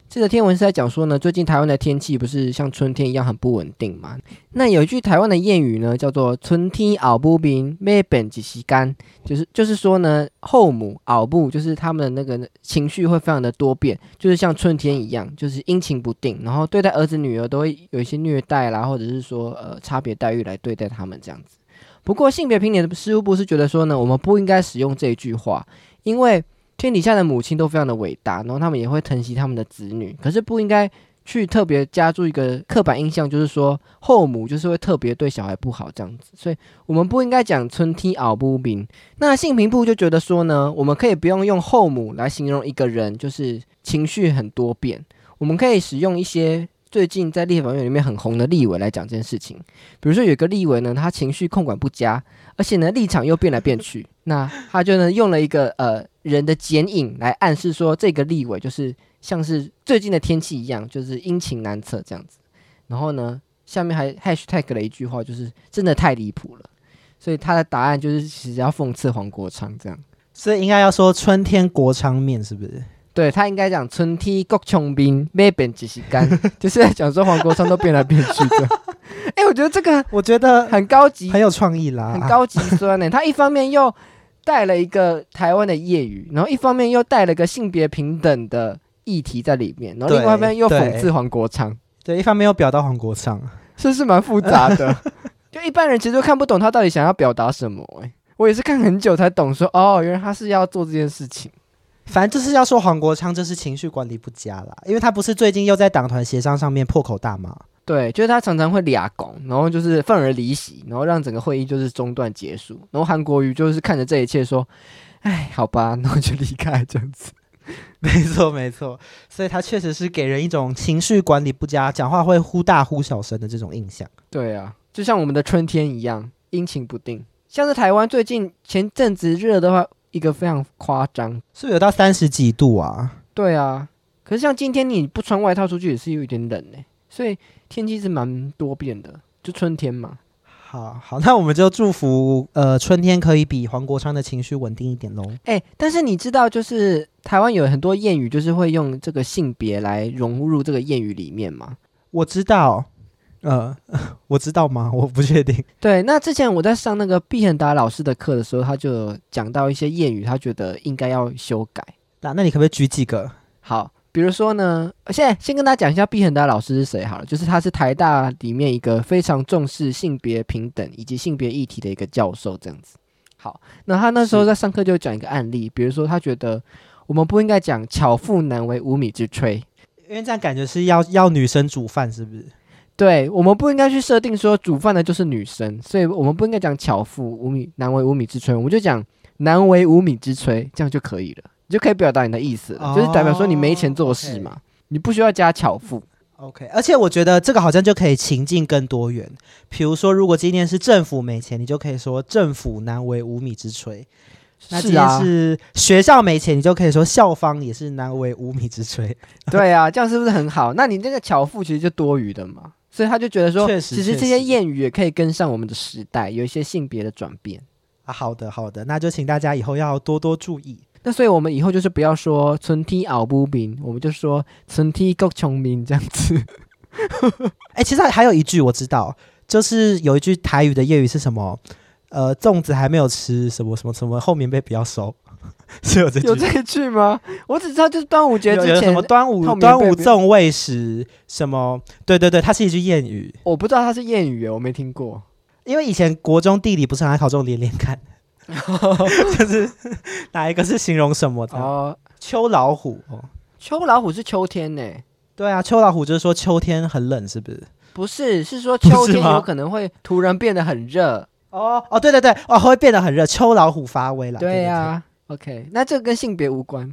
这个天文是在讲说呢，最近台湾的天气不是像春天一样很不稳定嘛？那有一句台湾的谚语呢，叫做"春天后母冰，每变一时干"，就是就是说呢，后母后母就是他们的那个情绪会非常的多变，就是像春天一样，就是阴晴不定，然后对待儿子女儿都会有一些虐待啦，或者是说呃差别待遇来对待他们这样子。不过性别平等的事务部是觉得说呢，我们不应该使用这一句话，因为天底下的母亲都非常的伟大，然后他们也会疼惜他们的子女，可是不应该去特别加注一个刻板印象，就是说后母就是会特别对小孩不好这样子，所以我们不应该讲春天后母冰。那性平部就觉得说呢，我们可以不用用后母来形容一个人，就是情绪很多变，我们可以使用一些最近在立法院里面很红的立委来讲这件事情。比如说有一个立委呢，他情绪控管不佳，而且呢立场又变来变去，那他就呢用了一个呃人的剪影来暗示说，这个立委就是像是最近的天气一样，就是阴晴难测这样子。然后呢下面还 hashtag 了一句话，就是真的太离谱了。所以他的答案就是其实要讽刺黄国昌这样。 所以应该要说春天国昌面是不是？ 对，他应该讲春天国昌冰，每变一时干，就是在讲说黄国昌都变来变去这样。哎、欸，我觉得这个我觉得很高级， 很有创意啦， 很高级酸呢、欸。他一方面又带了一个台湾的谚语，然后一方面又带了个性别平等的议题在里面，然后另外一方面又讽刺黄国昌。 对，一方面又表到黄国昌， 是不是蛮复杂的？就一般人其实都看不懂他到底想要表达什么、欸。我也是看很久才懂说，哦，原来他是要做这件事情。 反正就是要说黄国昌就是情绪管理不佳啦，因为他不是最近又在党团协商上面破口大骂。 对，就是他常常会俩拱，然后就是愤而离席，然后让整个会议就是中断结束。然后韩国瑜就是看着这一切说：“哎，好吧，然后就离开这样子。” 没错，没错，所以他确实是给人一种情绪管理不佳、讲话会忽大忽小声的这种印象。 对啊，就像我们的春天一样，阴晴不定。像是台湾最近前阵子热的话，一个非常夸张， 是不是有到三十几度啊？ 对啊，可是像今天你不穿外套出去也是有一点冷欸，所以天气是蛮多变的，就春天嘛。 好好，那我们就祝福呃春天可以比黄国昌的情绪稳定一点咯。 哎、欸，但是你知道，就是台湾有很多谚语，就是会用这个性别来融入这个谚语里面吗？ 我知道，呃，我知道吗？我不确定。 对，那之前我在上那个毕恒达老师的课的时候，他就有讲到一些谚语，他觉得应该要修改。 那那你可不可以举几个？ 好。比如说呢，现在先跟大家讲一下毕恒达老师是谁好了，就是他是台大里面一个非常重视性别平等以及性别议题的一个教授这样子。好，那他那时候在上课就讲一个案例，比如说他觉得我们不应该讲巧妇难为无米之炊， 因为这样感觉是要要女生煮饭，是不是？ 对，我们不应该去设定说煮饭的就是女生，所以我们不应该讲巧妇无米难为无米之炊，我们就讲难为无米之炊，这样就可以了。你就可以表达你的意思了， oh, 就是代表说你没钱做事嘛， okay. 你不需要加巧妇。 OK， 而且我觉得这个好像就可以情境更多元。比如说，如果今天是政府没钱，你就可以说政府难为无米之炊。那今天是学校没钱，你就可以说校方也是难为无米之炊。 对啊，这样是不是很好？那你这个巧妇其实就多余的嘛，所以他就觉得说，其实这些谚语也可以跟上我们的时代，有一些性别的转变啊。好的，好的，那就请大家以后要多多注意。 那所以我们以后就是不要说春天后母冰，我们就说春天国昌明这样子。 哎、欸，其实还有一句我知道，就是有一句台语的谚语是什么？呃，粽子还没有吃，什么什么什么，后面被不要收，是有这句？ 有这一句吗？我只知道就是端午节之前有什么端午端午粽未食什么？对对对，它是一句谚语。 我不知道它是谚语，我没听过。 因为以前国中地理不是很爱考这种连连看。就是哪一个是形容什么的？哦，秋老虎哦， 秋老虎是秋天呢。 对啊，秋老虎就是说秋天很冷，是不是？ 不是，是说秋天有可能会突然变得很热。 哦哦，对对对，哦，会变得很热，秋老虎发威了。 对啊 ，OK， 那这个跟性别无关。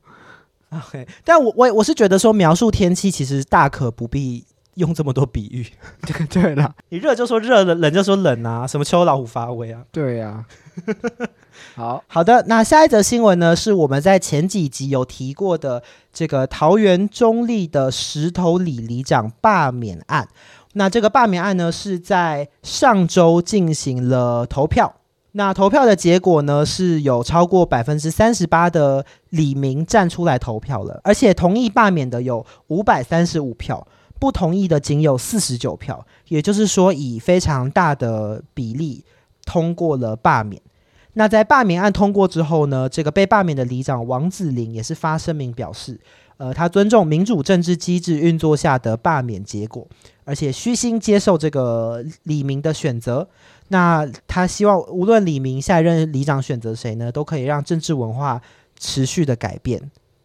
OK， 但我我我是觉得说描述天气其实大可不必用这么多比喻。 对对啦， 你热就说热，冷就说冷啊，什么秋老虎发威啊？ 对啊。好好的，那下一则新闻呢，是我们在前几集有提过的这个桃园中壢的石头里里长罢免案。那这个罢免案呢，是在上周进行了投票， 那投票的结果呢，是有超过百分之三十八的里民站出来投票了，而且同意罢免的有五百三十五票，不同意的仅有四十九票，也就是说以非常大的比例通过了罢免。那在罢免案通过之后呢，这个被罢免的里长王子霖也是发声明表示，呃，他尊重民主政治机制运作下的罢免结果，而且虚心接受这个里民的选择。那他希望无论里民下一任里长选择谁呢，都可以让政治文化持续的改变。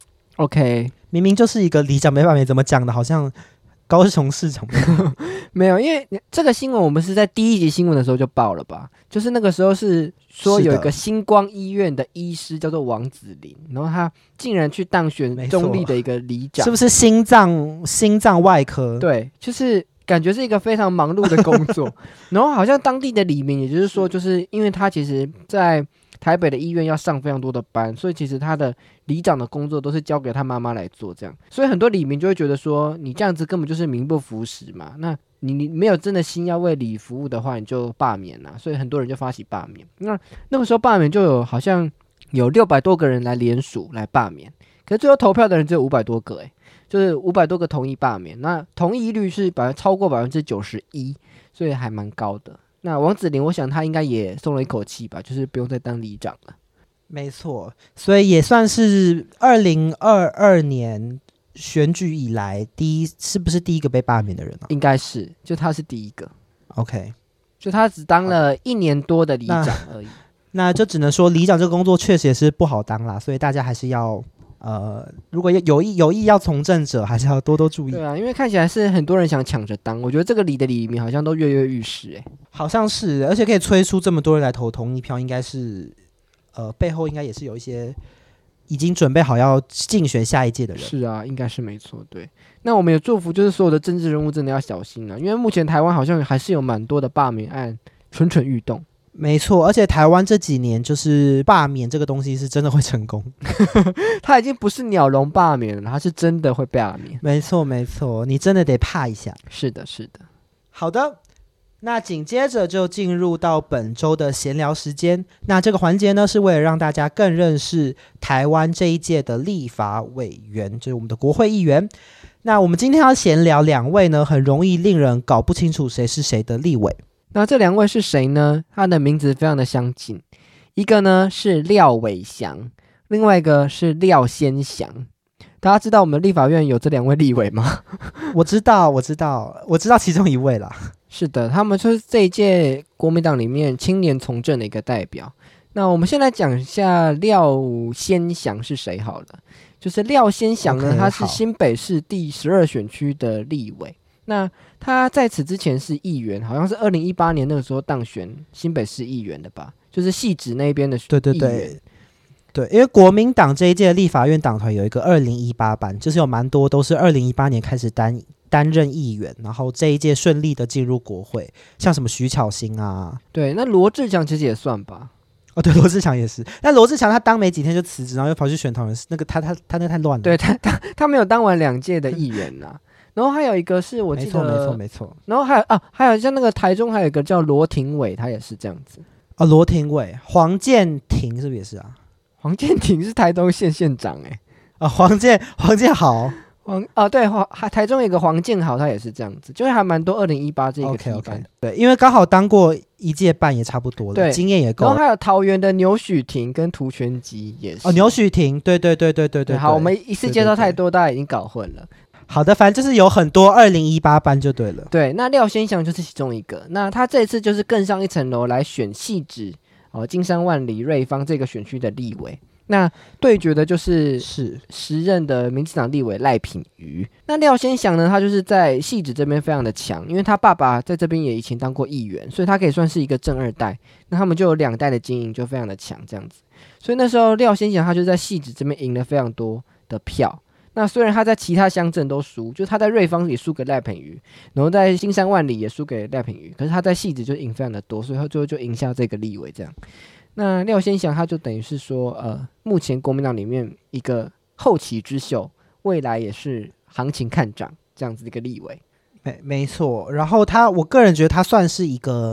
OK， 明明就是一个里长被罢免，怎么讲的好像高雄市长没有，因为这个新闻我们是在第一集新闻的时候就报了吧，就是那个时候是说有一个星光医院的医师叫做王子霖，然后他竟然去当选中立的一个里长， 是不是心脏心脏外科？ 对，就是感觉是一个非常忙碌的工作然后好像当地的里民也就是说，就是因为他其实在台北的医院要上非常多的班，所以其实他的里长的工作都是交给他妈妈来做，这样，所以很多里民就会觉得说，你这样子根本就是名不符实嘛，那你你没有真的心要为里服务的话，你就罢免啦，所以很多人就发起罢免。那那个时候罢免就有好像有六百多个人来联署来罢免，可是最后投票的人只有五百多个，哎，就是五百多个同意罢免，那同意率是百超过百分之九十一，所以还蛮高的。那王子霖，我想他应该也松了一口气吧，就是不用再当里长了。 没错，所以也算是二零二二年选举以来第一，是不是第一个被罢免的人啊？ 应该是，就他是第一个。 OK， 就他只当了一年多的里长而已。 那, 那就只能说里长这个工作确实也是不好当啦，所以大家还是要呃，如果有意有意要从政者，还是要多多注意。 对啊，因为看起来是很多人想抢着当，我觉得这个里的里民好像都跃跃欲试，哎， 好像是，而且可以催出这么多人来投同意票，应该是呃背后应该也是有一些已经准备好要竞选下一届的人。 是啊，应该是没错。对，那我们也祝福，就是所有的政治人物真的要小心啊，因为目前台湾好像还是有蛮多的罢免案蠢蠢欲动。 没错，而且台湾这几年就是罢免这个东西是真的会成功他已经不是鸟笼罢免了，他是真的会罢免。 没错没错，你真的得怕一下。 是的是的。 好的，那紧接着就进入到本周的闲聊时间。那这个环节呢，是为了让大家更认识台湾这一届的立法委员，就是我们的国会议员。那我们今天要闲聊两位呢，很容易令人搞不清楚谁是谁的立委。 那这两位是谁呢？他的名字非常的相近，一个呢是廖伟翔，另外一个是廖先祥。大家知道我们立法院有这两位立委吗？ 我知道我知道我知道其中一位啦。 是的，他们就是这一届国民党里面青年从政的一个代表。那我们先来讲一下廖先祥是谁好了。就是廖先祥呢， okay, 他是新北市第十二选区的立委。那他在此之前是议员，好像是二零一八年那个时候当选新北市议员的吧，就是汐止那边的议员。 对对对对，因为国民党这一届立法院党团有一个二零一八班，就是有蛮多都是二零一八年开始担担任议员，然后这一届顺利的进入国会，像什么徐巧芯啊。 对，那罗志强其实也算吧。 哦，对，罗志强也是，但罗志强他当没几天就辞职，然后又跑去选桃园市，那个他他他那太乱了。 对他他他没有当完两届的议员呐、啊。然后还有一个是我记得， 没错没错没错。 然后还有啊，还有像那个台中还有一个叫罗廷伟，他也是这样子。 哦，罗廷伟、黄建庭是不是也是啊？ 黄建庭是台东县县长哎、欸。 啊，黄建黄建豪。 黄哦对，黄台中有一个黄建豪，他也是这样子，就是还蛮多二零一八这一个提班。 Okay, okay, 对，因为刚好当过一届半也差不多了， 对， 经验也够了。 然后还有桃园的牛许婷跟涂全吉也是。 哦，牛许婷，对对对对对 对, 对。 好，我们一次介绍太多，对对对，大家已经搞混了。 好的，反正就是有很多二零一八班就对了。 对，那廖先祥就是其中一个。那他这次就是更上一层楼来选汐止哦，金山万里瑞芳这个选区的立委。那对决的就是是时任的民进党立委赖品妤。那廖先祥呢，他就是在汐止这边非常的强，因为他爸爸在这边也以前当过议员，所以他可以算是一个正二代。那他们就有两代的经营，就非常的强这样子。所以那时候廖先祥他就在汐止这边赢了非常多的票。那虽然他在其他乡镇都输，就是他在瑞芳也输给赖品妤，然后在金山万里也输给赖品妤，可是他在汐止就赢非常的多，所以他最后就赢下这个立委这样。那廖先祥他就等于是说，呃，目前国民党里面一个后起之秀，未来也是行情看涨这样子的一个立委。 没没错，然后他，我个人觉得他算是一个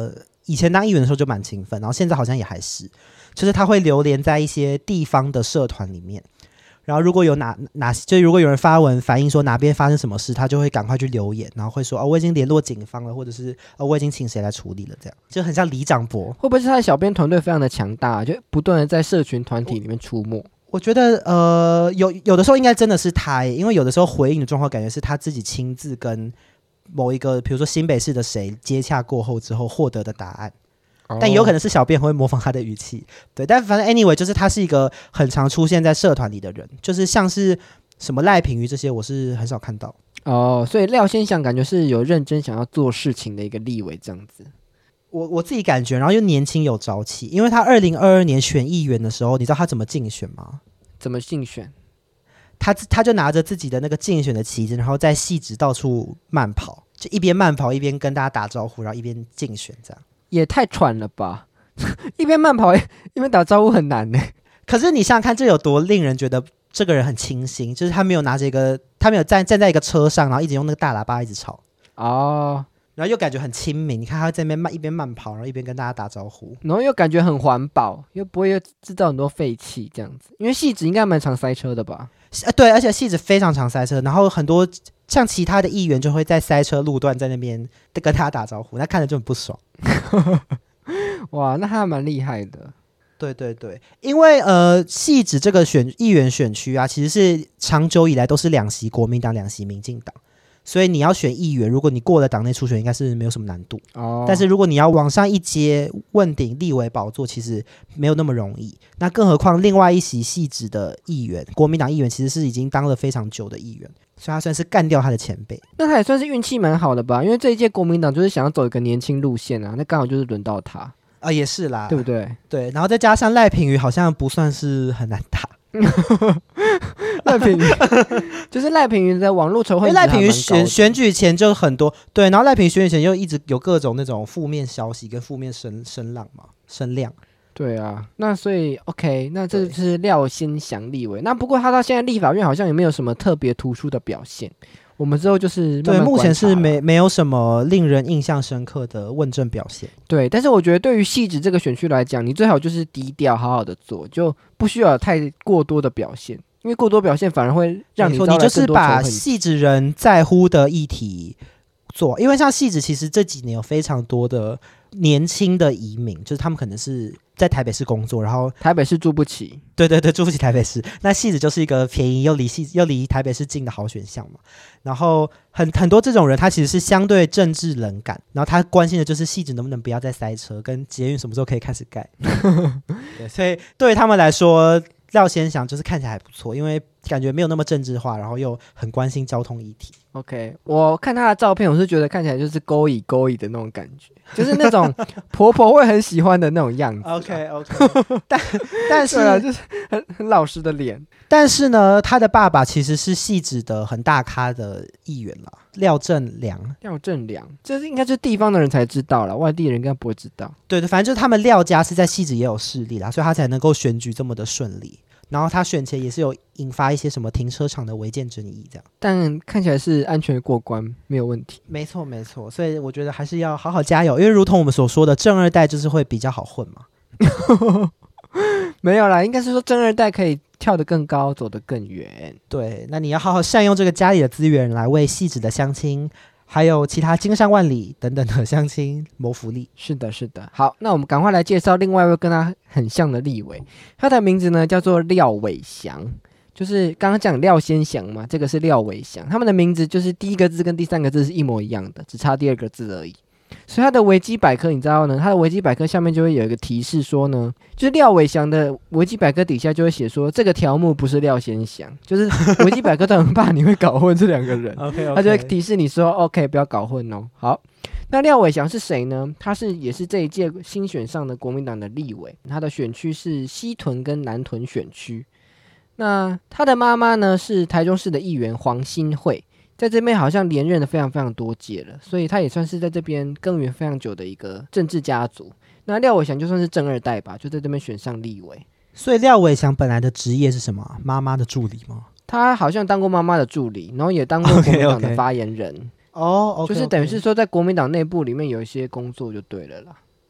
以前当议员的时候就蛮勤奋，然后现在好像也还是，就是他会流连在一些地方的社团里面。然后如果有哪哪就如果有人发文反映说哪边发生什么事，他就会赶快去留言，然后会说哦我已经联络警方了，或者是哦我已经请谁来处理了，这样就很像里长伯。 会不会是他的小编团队非常的强大，就不断的在社群团体里面出没？ 我觉得呃有有的时候应该真的是他耶，因为有的时候回应的状况感觉是他自己亲自跟某一个比如说新北市的谁接洽过后之后获得的答案。但也有可能是小编会模仿他的语气，对，但反正 anyway 就是他是一个很常出现在社团里的人，就是像是什么赖品妤这些我是很少看到哦，所以廖先祥感觉是有认真想要做事情的一个立委这样子。 我我自己感觉，然后又年轻有朝气，因为他二零二二年选议员的时候，你知道他怎么竞选吗？ 怎么竞选？ 他他就拿着自己的那个竞选的旗子，然后在戏子到处慢跑，就一边慢跑一边跟大家打招呼，然后一边竞选这样。 也太喘了吧！一边慢跑一边打招呼很难呢。 可是你想想看，这有多令人觉得这个人很清新，就是他没有拿着一个，他没有站站在一个车上，然后一直用那个大喇叭一直吵哦， 然后又感觉很亲民。你看他在那边慢一边慢跑，然后一边跟大家打招呼， 然后又感觉很环保，又不会制造很多废气这样子。因为汐止应该蛮常塞车的吧？ 呃，对，而且汐止非常常塞车，然后很多像其他的议员就会在塞车路段在那边跟他打招呼，那看着就很不爽。 哇，那他还蛮厉害的。 对对对，因为呃，汐止这个选议员选区啊，其实是长久以来都是两席国民党，两席民进党，所以你要选议员，如果你过了党内初选，应该是没有什么难度。哦，但是如果你要往上一阶问鼎立委宝座，其实没有那么容易。那更何况另外一席汐止的议员，国民党议员其实是已经当了非常久的议员，所以他算是干掉他的前辈。 那他也算是运气蛮好的吧？因为这一届国民党就是想要走一个年轻路线啊，那刚好就是轮到他啊， 呃，也是啦， 对不对？ 对，然后再加上赖品妤好像不算是很难打。 赖品妤就是赖品妤的网络仇恨， 因为赖品妤选选举前就很多对，然后赖品妤选举前又一直有各种那种负面消息跟负面声声浪嘛，声量。 对啊，那所以 OK， 那这是廖先祥立委。那不过他到现在立法院好像也没有什么特别突出的表现。我们之后就是慢慢对，目前是没没有什么令人印象深刻的问政表现。 对，但是我觉得对于汐止这个选区来讲，你最好就是低调，好好的做，就不需要有太过多的表现，因为过多表现反而会让你招来更多仇恨。你就是把汐止人在乎的议题做，因为像汐止其实这几年有非常多的年轻的移民，就是他们可能是在台北市工作，然后台北市住不起， 对对对，住不起台北市。那汐止就是一个便宜又离汐又离台北市近的好选项嘛。然后很很多这种人，他其实是相对政治冷感，然后他关心的就是汐止能不能不要再塞车，跟捷运什么时候可以开始盖。对，所以对于他们来说，廖先祥就是看起来还不错，因为感觉没有那么政治化，然后又很关心交通议题。 OK， 我看他的照片，我是觉得看起来就是勾引勾引的那种感觉，就是那种婆婆会很喜欢的那种样子。 OK OK， 但但是、 啊、就是很很老实的脸。 但是呢，他的爸爸其实是汐止的很大咖的议员啦，廖正良。 廖正良，这是应该就是地方的人才知道啦，外地人应该不会知道。 对对，反正就是他们廖家是在汐止也有势力啦，所以他才能够选举这么的顺利。然后他选前也是有引发一些什么停车场的违建争议这样， 但看起来是安全过关，没有问题。 没错没错，所以我觉得还是要好好加油，因为如同我们所说的，正二代就是会比较好混嘛。 没有啦，应该是说正二代可以跳得更高，走得更远。 对，那你要好好善用这个家里的资源来为汐止的乡亲还有其他经商万里等等的乡亲谋福利。 是的是的。好，那我们赶快来介绍另外一位跟他很像的立委，他的名字呢叫做廖伟翔，就是刚刚讲廖先祥嘛，这个是廖伟翔，他们的名字就是第一个字跟第三个字是一模一样的，只差第二个字而已。所以他的维基百科你知道呢，他的维基百科下面就会有一个提示说呢，就是廖伟翔的维基百科底下就会写说这个条目不是廖先祥，就是维基百科都很怕你会搞混这两个人。 okay, okay. 他就会提示你说 OK 不要搞混哦。好，那廖伟翔是谁呢？他是也是这一届新选上的国民党的立委，他的选区是西屯跟南屯选区。那他的妈妈呢是台中市的议员黄馨慧，在这边好像连任了非常非常多届了，所以他也算是在这边耕耘非常久的一个政治家族。那廖伟翔就算是正二代吧，就在这边选上立委。 所以廖伟翔本来的职业是什么？妈妈的助理吗？ 他好像当过妈妈的助理，然后也当过国民党的发言人。 哦， okay, okay. 就是等于是说在国民党内部里面有一些工作就对了啦。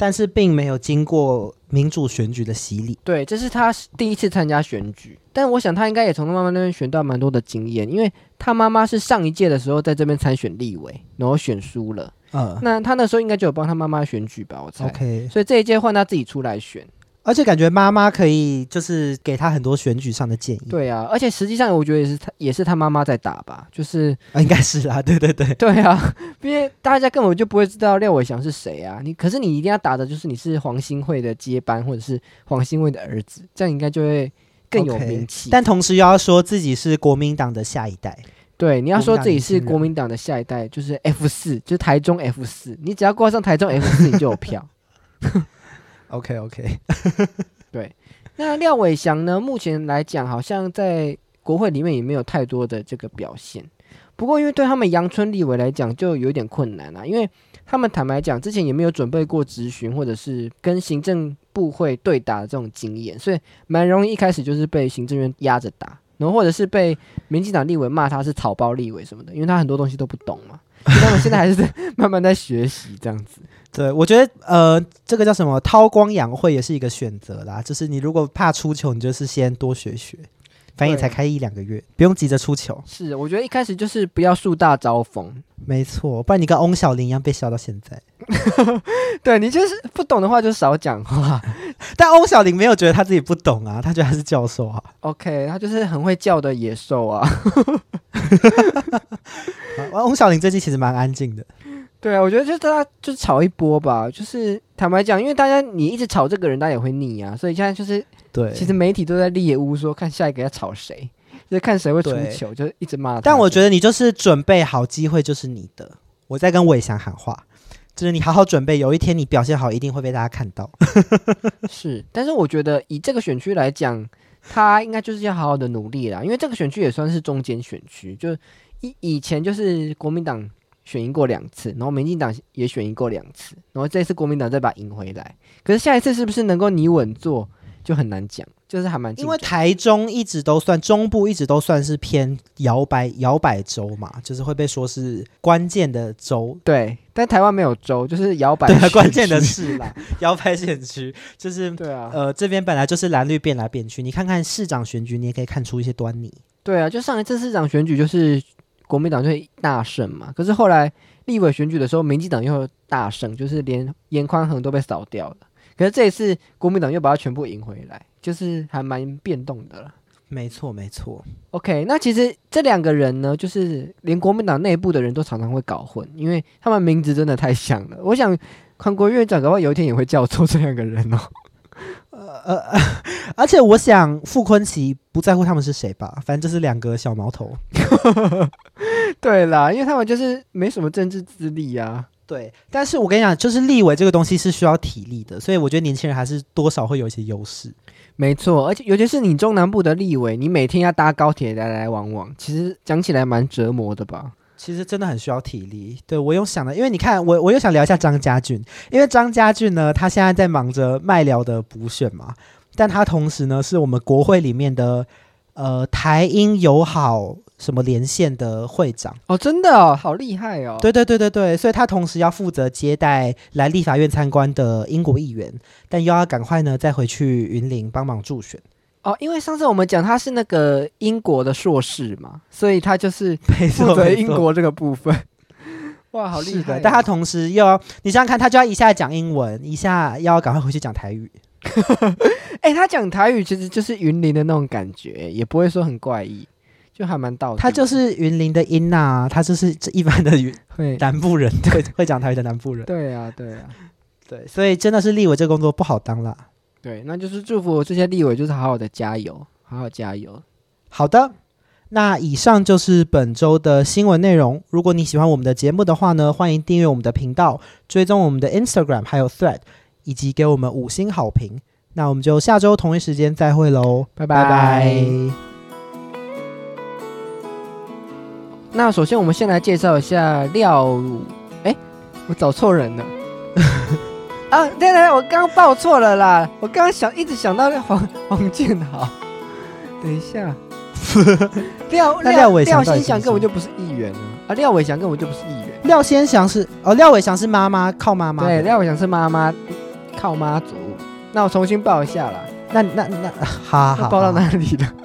但是并没有经过民主选举的洗礼。 对，这是他第一次参加选举，但我想他应该也从他妈妈那边学到蛮多的经验，因为他妈妈是上一届的时候在这边参选立委，然后选输了。嗯，那他那时候应该就有帮他妈妈选举吧，我猜。 OK， 所以这一届换他自己出来选。 而且感觉妈妈可以就是给他很多选举上的建议。 对啊，而且实际上我觉得也是他也是他妈妈在打吧，就是、 啊、应该是啊，对对对对啊，因为大家根本就不会知道廖伟翔是谁啊，你可是你一定要打的就是你是黄兴惠的接班或者是黄兴惠的儿子，这样应该就会更有名气。 Okay， 但同时又要说自己是国民党的下一代。 对，你要说自己是国民党的下一代，就是 F 四，就是台中 F 四，你只要挂上台中 F 四，你就有票。 OK OK， 对，那廖伟翔呢？目前来讲，好像在国会里面也没有太多的这个表现。不过，因为对他们阳春立委来讲，就有点困难啊，因为他们坦白讲，之前也没有准备过质询或者是跟行政部会对打的这种经验，所以蛮容易一开始就是被行政院压着打，然后或者是被民进党立委骂他是草包立委什么的，因为他很多东西都不懂嘛。所以他们现在还是在慢慢在学习这样子。 对，我觉得呃，这个叫什么韬光养晦也是一个选择啦。就是你如果怕出糗，你就是先多学学，反正也才开一两个月，不用急着出糗。 是，我觉得一开始就是不要树大招风。 没错，不然你跟翁小玲一样被笑到现在。 对，你就是不懂的话就少讲话。 但翁小玲没有觉得他自己不懂啊，他觉得他是教授啊。 OK， 他就是很会叫的野兽啊。 翁小玲最近其实蛮安静的。 对啊，我觉得就是大家就是吵一波吧，就是坦白讲，因为大家你一直吵这个人，大家也会腻啊，所以现在就是对，其实媒体都在猎巫说看下一个要吵谁，就是看谁会出糗，就一直骂他。 但我觉得你就是准备好机会就是你的，我在跟伟翔喊话，就是你好好准备，有一天你表现好，一定会被大家看到。 是，但是我觉得以这个选区来讲，他应该就是要好好的努力啦，因为这个选区也算是中间选区，就以以前就是国民党选赢过两次，然后民进党也选赢过两次，然后这一次国民党再把它赢回来，可是下一次是不是能够你稳坐就很难讲，就是还蛮因为台中一直都算中部一直都算是偏摇摆摇摆州嘛，就是会被说是关键的州。 对，但台湾没有州，就是摇摆。 对，关键的是啦，摇摆选区就是对啊， 呃，这边本来就是蓝绿变来变去，你看看市长选举，你也可以看出一些端倪。 对啊，就上一次市长选举就是国民党就大胜嘛，可是后来立委选举的时候，民进党又大胜，就是连严宽恒都被扫掉了。可是这一次国民党又把它全部赢回来，就是还蛮变动的了。 没错没错。 OK， 那其实这两个人呢，就是连国民党内部的人都常常会搞混，因为他们名字真的太像了。我想韩国院长搞不好有一天也会叫错这两个人哦。 呃呃，而且我想傅昆萁不在乎他们是谁吧，反正就是两个小毛头。 对啦，因为他们就是没什么政治资历啊。 对，但是我跟你讲，就是立委这个东西是需要体力的，所以我觉得年轻人还是多少会有一些优势。 没错，而且尤其是你中南部的立委，你每天要搭高铁来来往往，其实讲起来蛮折磨的吧。 其实真的很需要体力。对，我又想了，因为你看我我又想聊一下张家俊，因为张家俊呢他现在在忙着麦寮的补选嘛，但他同时呢是我们国会里面的呃台英友好什么连线的会长哦，真的哦，好厉害哦。 对对对对对，所以他同时要负责接待来立法院参观的英国议员，但又要赶快呢再回去云林帮忙助选。 哦，因为上次我们讲他是那个英国的硕士嘛，所以他就是负责英国这个部分。哇，好厉害、哦！ 但他同时又要，你想想看，他就要一下讲英文，一下要赶快回去讲台语。 哎、欸，他讲台语其实就是云林的那种感觉，也不会说很怪异，就还蛮道地。 他就是云林的音啊，他就是一般的南部人，对，会讲台语的南部人。 对啊，对啊， 对，所以真的是立委这个工作不好当啦。 对，那就是祝福这些立委，就是好好的加油，好好加油。 好的，那以上就是本周的新闻内容。如果你喜欢我们的节目的话呢，欢迎订阅我们的频道，追踪我们的 Instagram 还有 Thread， 以及给我们五星好评。那我们就下周同一时间再会喽， 拜拜。拜拜。那首先我们先来介绍一下廖，哎，我找错人了。啊，对对，我刚刚报错了啦！我刚刚想一直想到黄黄建豪，等一下，廖廖伟廖先祥根本就不是议员啊！啊，廖伟翔根本就不是议员。 廖先祥是哦，廖伟翔是妈妈，靠妈妈。 对，廖伟翔是妈妈， 靠妈祖。那我重新报一下啦。 那那那，好好， 那报到哪里了？